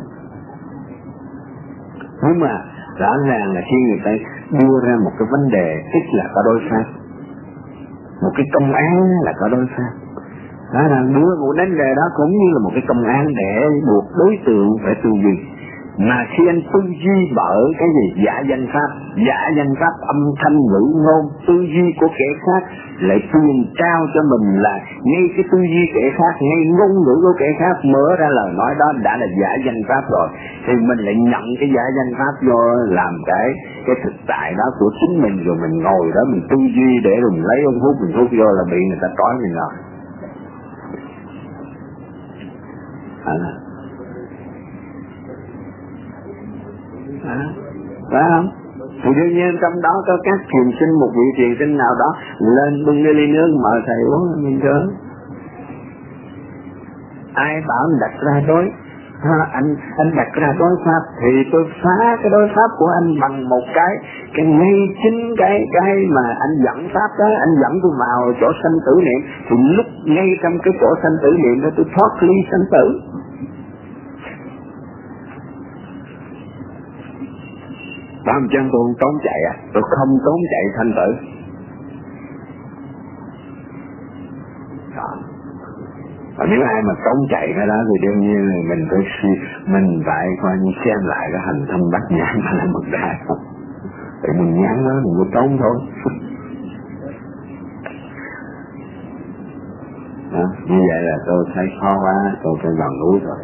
Nhưng mà rõ ràng là khi người ta đưa ra một cái vấn đề, tức là có đối pháp, một cái công án là có đối pháp. Đó là đưa một vấn đề đó cũng như là một cái công án để buộc đối tượng phải tư duy. Mà khi anh tư duy bởi cái gì? Giả danh pháp, giả danh pháp âm thanh ngữ ngôn, tư duy của kẻ khác lại truyền trao cho mình là ngay cái tư duy kẻ khác, ngay ngôn ngữ của kẻ khác mở ra lời nói đó đã là giả danh pháp rồi, thì mình lại nhận cái giả danh pháp vô làm cái cái thực tại đó của chính mình, rồi mình ngồi đó mình tư duy để rồi mình lấy ống hút mình hút vô là bị người ta trói mình rồi. À, À, phải không? Thì đương nhiên trong đó có các thiền sinh, một vị thiền sinh nào đó lên bưng cái ly nước mời thầy uống mình chơi. Ai bảo anh đặt ra đối ha, anh anh đặt ra đối pháp thì tôi phá cái đối pháp của anh bằng một cái cái ngay chính cái cái mà anh dẫn pháp đó, anh dẫn tôi vào chỗ sanh tử niệm, thì lúc ngay trong cái chỗ sanh tử niệm đó tôi thoát ly sanh tử. Bảo một chân tôi không trốn chạy à, tôi không trốn chạy sanh tử. Và nếu ai mà trốn chạy cái đó thì đương nhiên là mình phải mình phải coi như xem lại cái hành thông bát nhã mà là một đại không. Tại mình nhán đó mình mới trốn thôi. Đó, như vậy là tôi thấy khó quá, tôi phải vào núi rồi.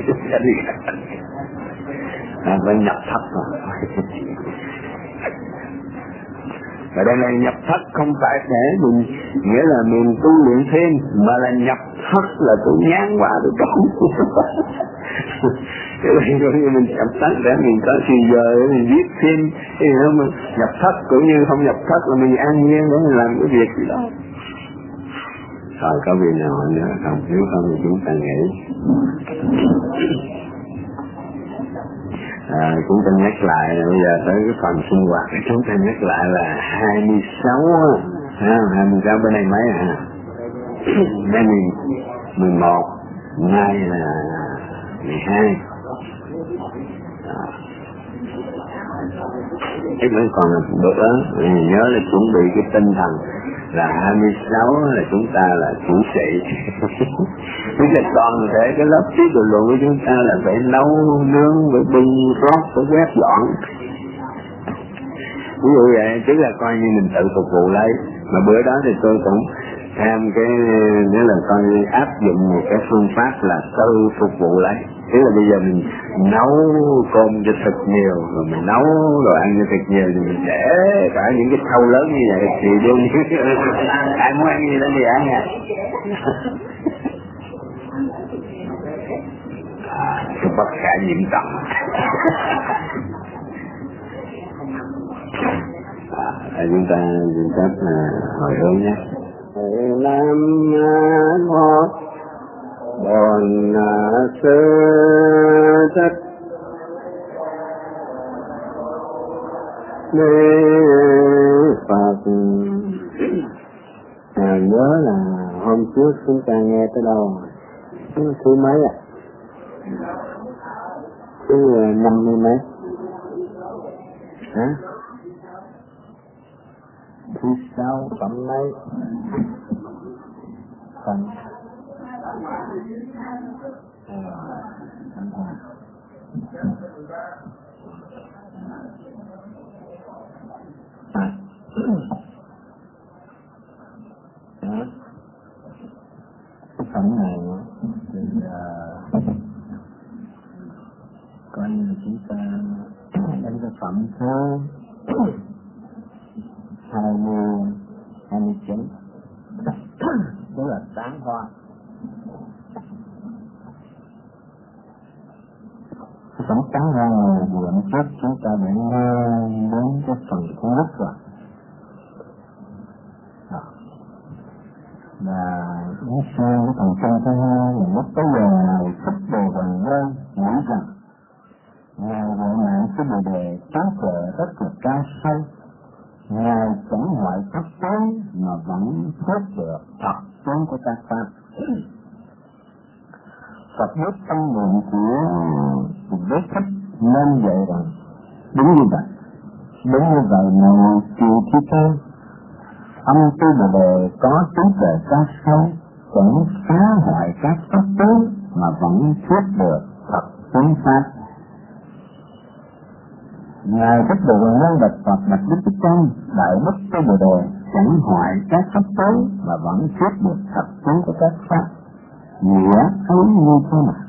À, phải nhập thất rồi. Và đây là nhập thất không phải để mình nghĩa là mình tu luyện thêm, mà là nhập thất là tôi nhán quá tôi trốn. Cái này coi như mình nhập thất để mình có thì giờ để mình viết thêm, thì nó mình nhập thất cũng như không nhập thất là mình an nhiên để mình làm cái việc gì đó. Rồi có việc nào nữa không? Nếu không thì chúng ta nghĩ. À, chúng ta nhắc lại bây giờ tới cái phần sinh hoạt, chúng ta nhắc lại là hai mươi sáu, ha, hai mươi sáu bên đây mấy hả? Mấy mười một, nay là mười hai. Cái mới còn là bữa mình nhớ là chuẩn bị cái tinh thần là hai mươi sáu là chúng ta là chủ sĩ. Cái là toàn thể cái lớp trí đồ luận của chúng ta là phải nấu nướng, phải bưng rót, phải quét dọn. Ví dụ vậy, tức là coi như mình tự phục vụ lấy. Mà bữa đó thì tôi cũng thêm cái, nghĩa là coi như áp dụng một cái phương pháp là tự phục vụ lấy. Tức là bây giờ mình nấu cơm cho thật nhiều, rồi mình nấu đồ ăn cho thật nhiều, thì mình để cả những cái thau lớn như vậy thì đương nhiên ai muốn ăn gì đó thì ăn à. À, cái bất khả nhiễm tận. À, chúng ta chúng ta hồi hướng nhé. Nam mô Bổn Sư Thích Ni Phật. À, nhớ là hôm trước chúng ta nghe tới đâu rồi? Thứ mấy ạ? À? Thứ năm mươi mấy? Hả? Thứ sáu phẩm mấy? Phần cái phẩm này thì uh, coi như là chúng ta đánh cái phẩm thứ hai mươi hai mươi chín, đó là tán hoa. Cái phẩm tán hoa này vừa mới trước chúng ta đã đến cái phần thứ nhất rồi. Và nó sang cái phần chân thứ hai là lúc tới giờ này thích đồ vần đơn nghĩ rằng Ngài gọi mạng cái bồ đề tán tuệ rất là cao sâu. Ngài chẳng ngoại pháp tới mà vẫn thoát được thật tướng của các pháp. Phật biết tâm nguyện của Đế Thích nên vậy rằng đúng như vậy. Đúng như vậy mà chịu thi cơ âm tư bồ đề có trí tuệ cao sâu, vẫn phá hoại các pháp tướng mà vẫn thuyết được thật tướng pháp. Ngài Thích Độ Nhân Bạch Phật Bạch Đức Thích Ca đại đức tư bồ đề chẳng hoại các pháp tướng mà vẫn thuyết được thật tướng của các pháp. Nghĩa ấy như thế nào?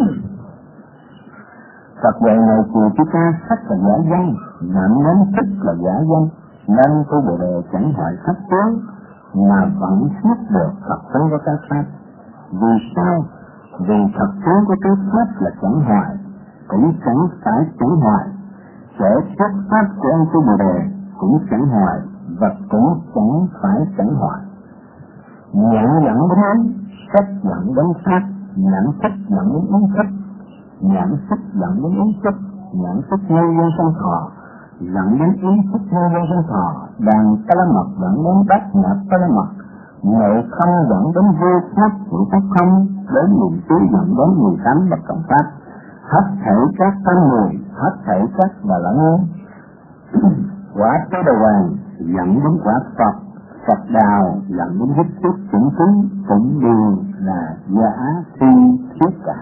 Phật dạy Ngài Chù Thích Ca sắc là giả danh, nặng đến thích là giả danh, nên tu bồ đề chẳng hoại pháp tướng mà vẫn thuyết được thật tướng của các pháp. Vì sao? Vì thật tướng của các pháp là chẳng hoại, cũng chẳng phải chẳng hoại. Kẻ thuyết pháp của ông tu bồ đề cũng chẳng hoại, và cũng chẳng phải chẳng hoại. Nhãn dẫn đến ấn, sách dẫn đến pháp, nhãn sách dẫn đến ứng sách, nhãn sách dẫn đến ứng sách, nhãn sách nhân dân sanh thọ, dẫn đến ý thức nhân dân sanh thọ, đàn ta la mật dẫn đến bát nhã ta la mật, nội không dẫn đến vô pháp của pháp không, đến niệm xứ dẫn đến mười tám bất cộng pháp, hết thảy các tâm mùi, hết thảy các đà lẫn quả tế đầu hoàng dẫn đến quả Phật, Phật đào dẫn đến hít thức chủng chứng, cũng đều là giả phi thuyết cả.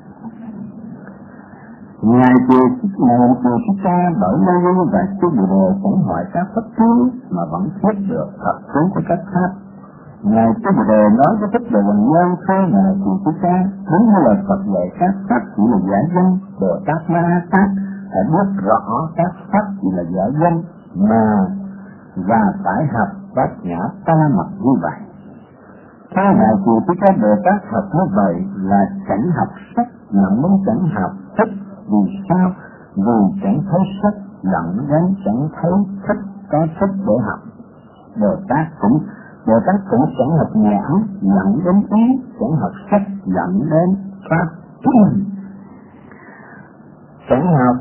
Ngài Chùa Ngài Chùa Thích Ca bởi nơi như vậy tu bồ đề chẳng hoại các pháp tướng mà vẫn thuyết được thật tướng của các pháp. Ngài tu bồ đề nói với Thích Độ Bằng Nhân khai Ngài Chùa Thích Ca đúng như là Phật dạy các pháp chỉ là giả danh, Bồ Tát Ma Ha Tát phải biết rõ các pháp chỉ là giả danh mà và phải học bát nhã ta la mật như vậy. Theo Ngài Chùa Thích Ca Bồ Tát học như vậy là chẳng học sách mà muốn chẳng học thích. Vì sao? Vì chẳng thấy sách dẫn đến chẳng thấy thích có sách để học. Bồ Tát cũng Bồ Tát cũng chẳng học nhãn dẫn đến ý, chẳng học sách dẫn đến pháp. Chẳng học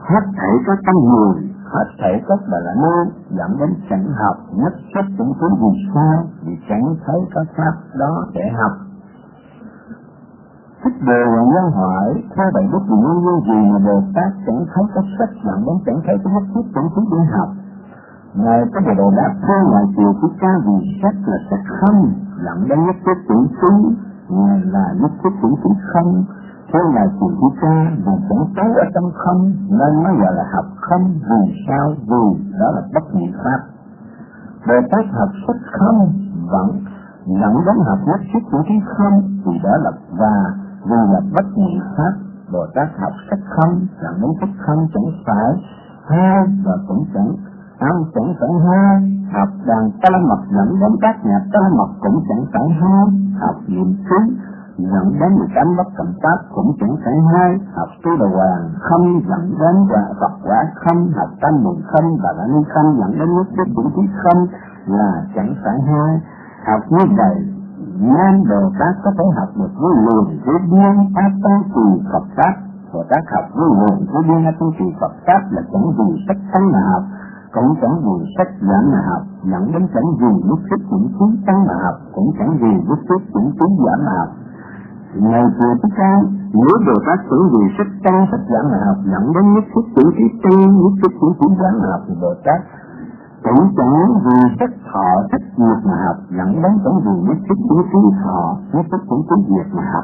hết thảy có tâm người, hết thảy có đà la môn, dẫn đến chẳng học, nhất sách chẳng thấy vì sao, vì chẳng thấy có pháp đó để học. Thích Bồ và nhân hỏi, theo vậy bất kỳ nguyên nhân gì mà Bồ Tát chẳng thấy có sách dẫn đến chẳng thấy có nhất thiết chẳng thấy để học. Ngài có Bồ Đề đáp thưa Ngài Kiều Thích Ca vì sách là sách không, dẫn đến nhất thiết chẳng thấy, Ngài là nhất thiết chẳng thấy không. Theo Ngài Kiều Thích Ca vì chẳng thấy ở trong không nên mới gọi là học không. Vì sao? Vì đó là bất nhị pháp. Bồ Tát học sách không vẫn dẫn đến học nhất thiết chẳng thấy không, vì đó là và vì là bất nhị pháp. Bồ Tát học sách không dẫn đến sách không chẳng phải hai và cũng chẳng không chẳng phải hai. Học đàn ta la mật dẫn đến các nhạc ta la mật cũng chẳng phải hai. Học niệm xứ dẫn đến mười tám bất cộng pháp cũng chẳng phải hai. Học tu đà hoàng không dẫn đến quả Phật quả không. Học tam mùi không và là ni không dẫn đến nhất thiết chủng trí không là chẳng phải hai. Học như vậy nên Bồ Tát có thể học được với luồng với biên pháp tăng trì Phật pháp. Bồ Tát học với luồng với biên tăng trì Phật pháp là chẳng vì sách tăng mà học, cũng chẳng vì sách giảng mà học, dẫn đến chẳng vì nhất thiết chủng trí tăng mà học, cũng chẳng vì nhất thiết chủng trí giảng mà học. Ngày Kiều Thích Ca, nếu Bồ Tát chẳng vì sách tăng sách giảng mà học, dẫn đến nhất thiết chủng trí tăng, nhất thiết chủng trí giảng mà học, thì Bồ Tát cũng chẳng vì sách thọ sách diệt mà học, dẫn đến chẳng vì nhất thiết chủng trí thọ, nhất thiết chủng trí diệt mà học.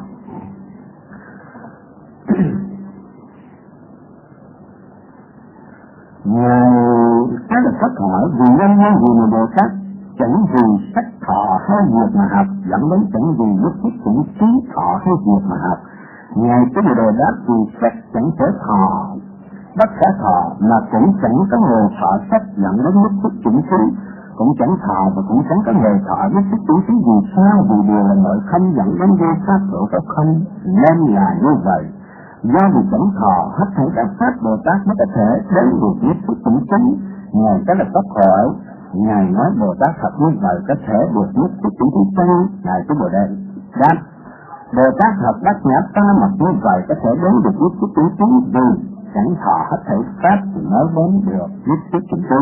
Ngài các là Phật hỏi vì nguyên nhân gì mà Bồ Tát chẳng vì sách thọ hay diệt mà học, dẫn đến chẳng vì nhất thiết chủng trí thọ hay diệt mà học. Ngài có Bồ Đề đáp vì sách chẳng thể thọ bất khả thọ mà cũng chẳng có người thọ sách, dẫn đến nhất thiết chủng trí, cũng chẳng thọ và cũng chẳng có người thọ nhất thiết chủng trí. Vì sao? Vì đều là nội không dẫn đến vô pháp độ có không, nên là như vậy. Do vì chẳng thọ hết thảy các pháp, Bồ Tát mới có thể đến được nhất thiết chủng trí. Ngài cái là Pháp hỏi, Ngài nói Bồ Tát thật như vậy có thể được nhất thiết chủng trí chăng? Ngài có Bồ Đề đáp, Bồ Tát học bát nhã ta mặc như vậy có thể đến được nhất thiết chủng trí, vì chẳng thọ hết thảy pháp thì nói đến được nhất thiết chủng trí.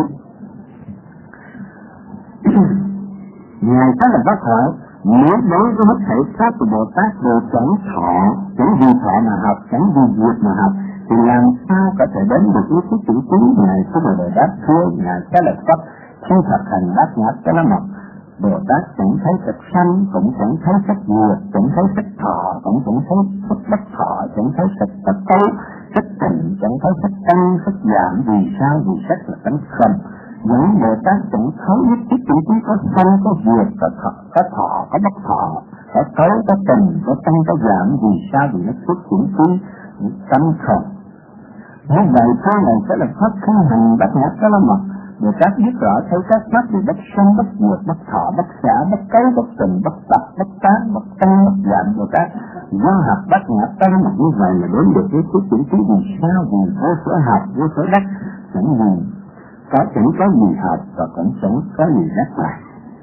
Ngài cái là Pháp hỏi, nếu đối với hết thảy pháp của Bồ Tát đều chẳng thọ, chẳng vì thọ mà học, chẳng vì diệt mà học, thì làm sao có thể đến được nhất thiết chủng trí? Ngài có Bồ Đề đáp thưa, Ngài cái là Pháp khi thực hành bát nhã ta la mật, Bồ Tát chẳng thấy sắc sanh, cũng chẳng thấy sắc diệt, chẳng thấy sắc thọ, cũng chẳng thấy sắc bất thọ, chẳng thấy sắc bất cấu, sắc tịnh, chẳng thấy sắc tăng, sắc giảm. Vì sao? Vì sắc là tánh không. Những Bồ Tát chẳng thấy nhất thiết chủng trí có sanh, có diệt, có thọ, có thọ, có bất thọ, có cấu, có tịnh, có tăng, có giảm. Vì sao? Vì nhất thiết chủng trí tánh không. Như vậy sau này sẽ là pháp khi hành bát nhã ta la mật, Bồ Tát biết rõ thấy các pháp như bất sanh, bất diệt, bất thọ, bất xả, bất cấu, bất tịnh, bất tập, bất tán, bất tăng, bất giảm. Bồ Tát do học bát nhã ta la mật như vậy là đến được cái phước chủng trí. Vì sao? Vì vô sở học, vô sở đắc, chẳng gì có chẳng có gì học và cũng chẳng có gì đắc lại.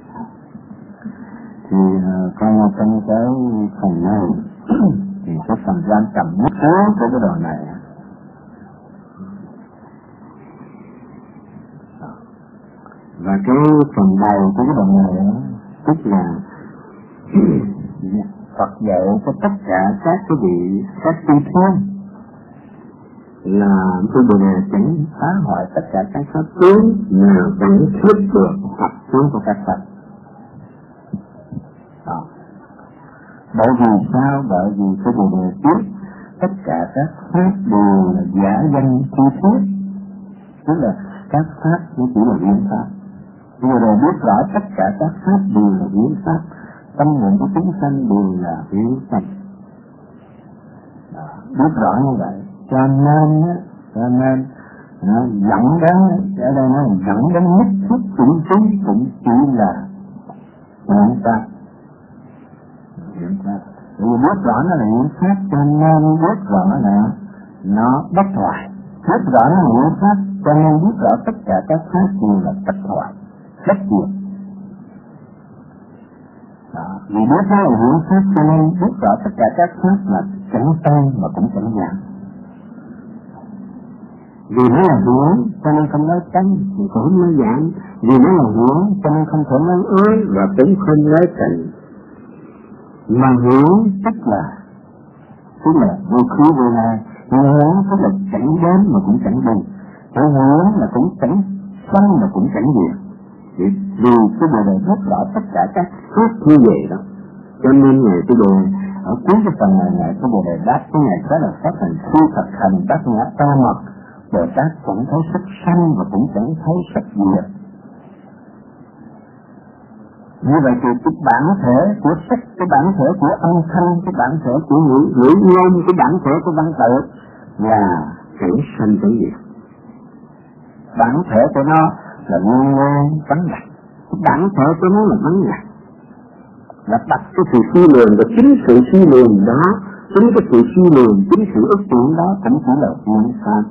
Thì uh, con trong cái phần này thì cái phần quan trọng nhất của cái đoạn này và cái phần đầu của cái đoạn này tức là Phật dạy cho tất cả các cái vị các tư thiên là tôi Bồ Đề chẳng phá hoại tất cả các pháp tướng mà vẫn thuyết được pháp tướng của các Phật. Đó. Bởi vì sao? Bởi vì tôi Bồ Đề biết tất cả các pháp đều là giả danh chi thuyết, tức là các pháp nó chỉ là biến pháp. Bồ Đề biết rõ tất cả các pháp đều là biến pháp, tâm nguyện của chúng sanh đều là biến pháp. Biết rõ như vậy. Cho nên, cho nên nó dẫn đến, ở đây nó dẫn đến nhất thiết chủng trí cũng chỉ là hiện pháp. Hiện pháp. Vì biết rõ nó là hiện pháp cho nên biết rõ là nó bất thoại. Biết rõ nó là hiện pháp cho nên biết rõ tất cả các pháp đều là bất thoại, bất diệt. Vì biết nó là hiện pháp cho nên biết rõ tất cả các pháp là chẳng tăng mà cũng chẳng giảm. Vì nó là hưởng cho nên không nói tránh, thì cũng nói giảm. Vì nó là hưởng cho nên không thể nói ới và cũng không nói tránh. Mà hưởng tức là tức là vô khí vô lai, hưởng tức là chẳng đến mà cũng chẳng đi, hưởng là cũng chẳng sanh mà cũng chẳng diệt. Vì cái Bồ Đề rất rõ tất cả các phước như vậy đó, cho nên Ngài cái Bồ ở cuối cái phần này Ngài cái Bồ Đề đáp cái Ngài đó là phát hành khi thực hành bát nhã ta mật, Bồ Tát cũng thấy sắc sanh và cũng chẳng thấy sắc diệt. Như vậy thì cái bản thể của sắc, cái bản thể của âm thanh, cái bản thể của ngữ ngữ ngôn, cái bản thể của văn tự là chẳng sanh chẳng diệt. Bản thể của nó là nguyên nguyên vắng lặng, cái bản thể của nó là vắng lặng, là đặt cái sự suy lường, và chính sự suy lường đó, chính cái sự suy lường, chính sự ức tưởng đó cũng chỉ là nguyên pháp.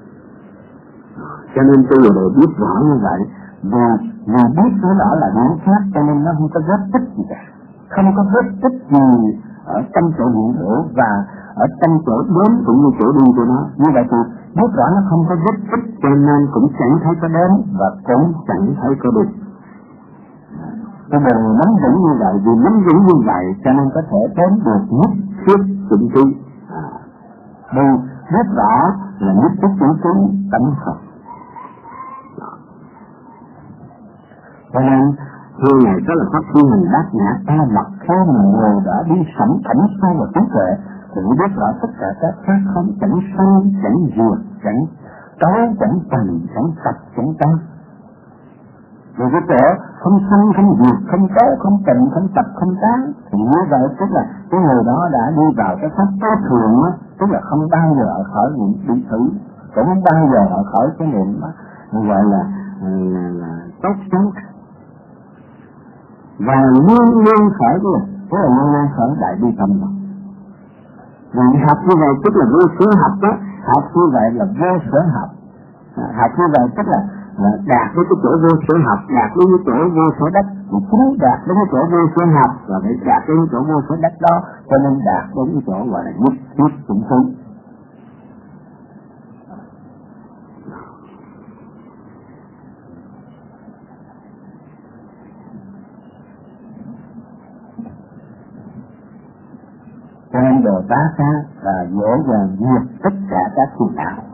Cho nên tôi đều biết rõ như vậy, và vì biết nó rõ là nguyên pháp cho nên nó không có vết tích gì cả, không có vết tích gì ở trong chỗ hiện hữu và ở trong chỗ đến cũng như chỗ đi của nó. Như vậy thì biết rõ nó không có vết tích cho nên cũng chẳng thấy có đến và cũng chẳng thấy có đi. Cái đời nắm vững như vậy, vì nắm vững như vậy cho nên có thể đến được nhất thiết chủng trí. Vì biết rõ là nhất thiết chủng trí tánh Phật. Cho nên thưa Ngài đó là pháp thiên hành bát nhã ta mật, khi mà người đã đi sẵn thẩm sâu vào trí tuệ thì biết rõ tất cả các pháp không chẳng sanh chẳng diệt, chẳng có chẳng tầm chẳng tập chẳng tăng. Vì cái chỗ không sanh không diệt, không có không tịnh không tập không tán thì như vậy tức là cái người đó đã đi vào cái pháp tối thường á, tức là không bao giờ ở khỏi những bị thử, cũng không bao giờ ở khỏi cái niệm đó gọi là là, là tốt xấu, và luôn luôn khởi cái tức là luôn luôn khởi đại bi tâm đó. Vì học như vậy tức là vô sở học đó, học như vậy là vô sở học, học như vậy tức là là đạt đến cái chỗ vô sở học, đạt đến cái chỗ vô sở đất, thì chính đạt đến cái chỗ vô sở học và phải đạt đến cái chỗ vô sở đất đó, cho nên đạt đến cái chỗ gọi là nhất thiết chủng trí. Cho nên Bồ Tát là dễ dàng diệt tất cả các phiền não.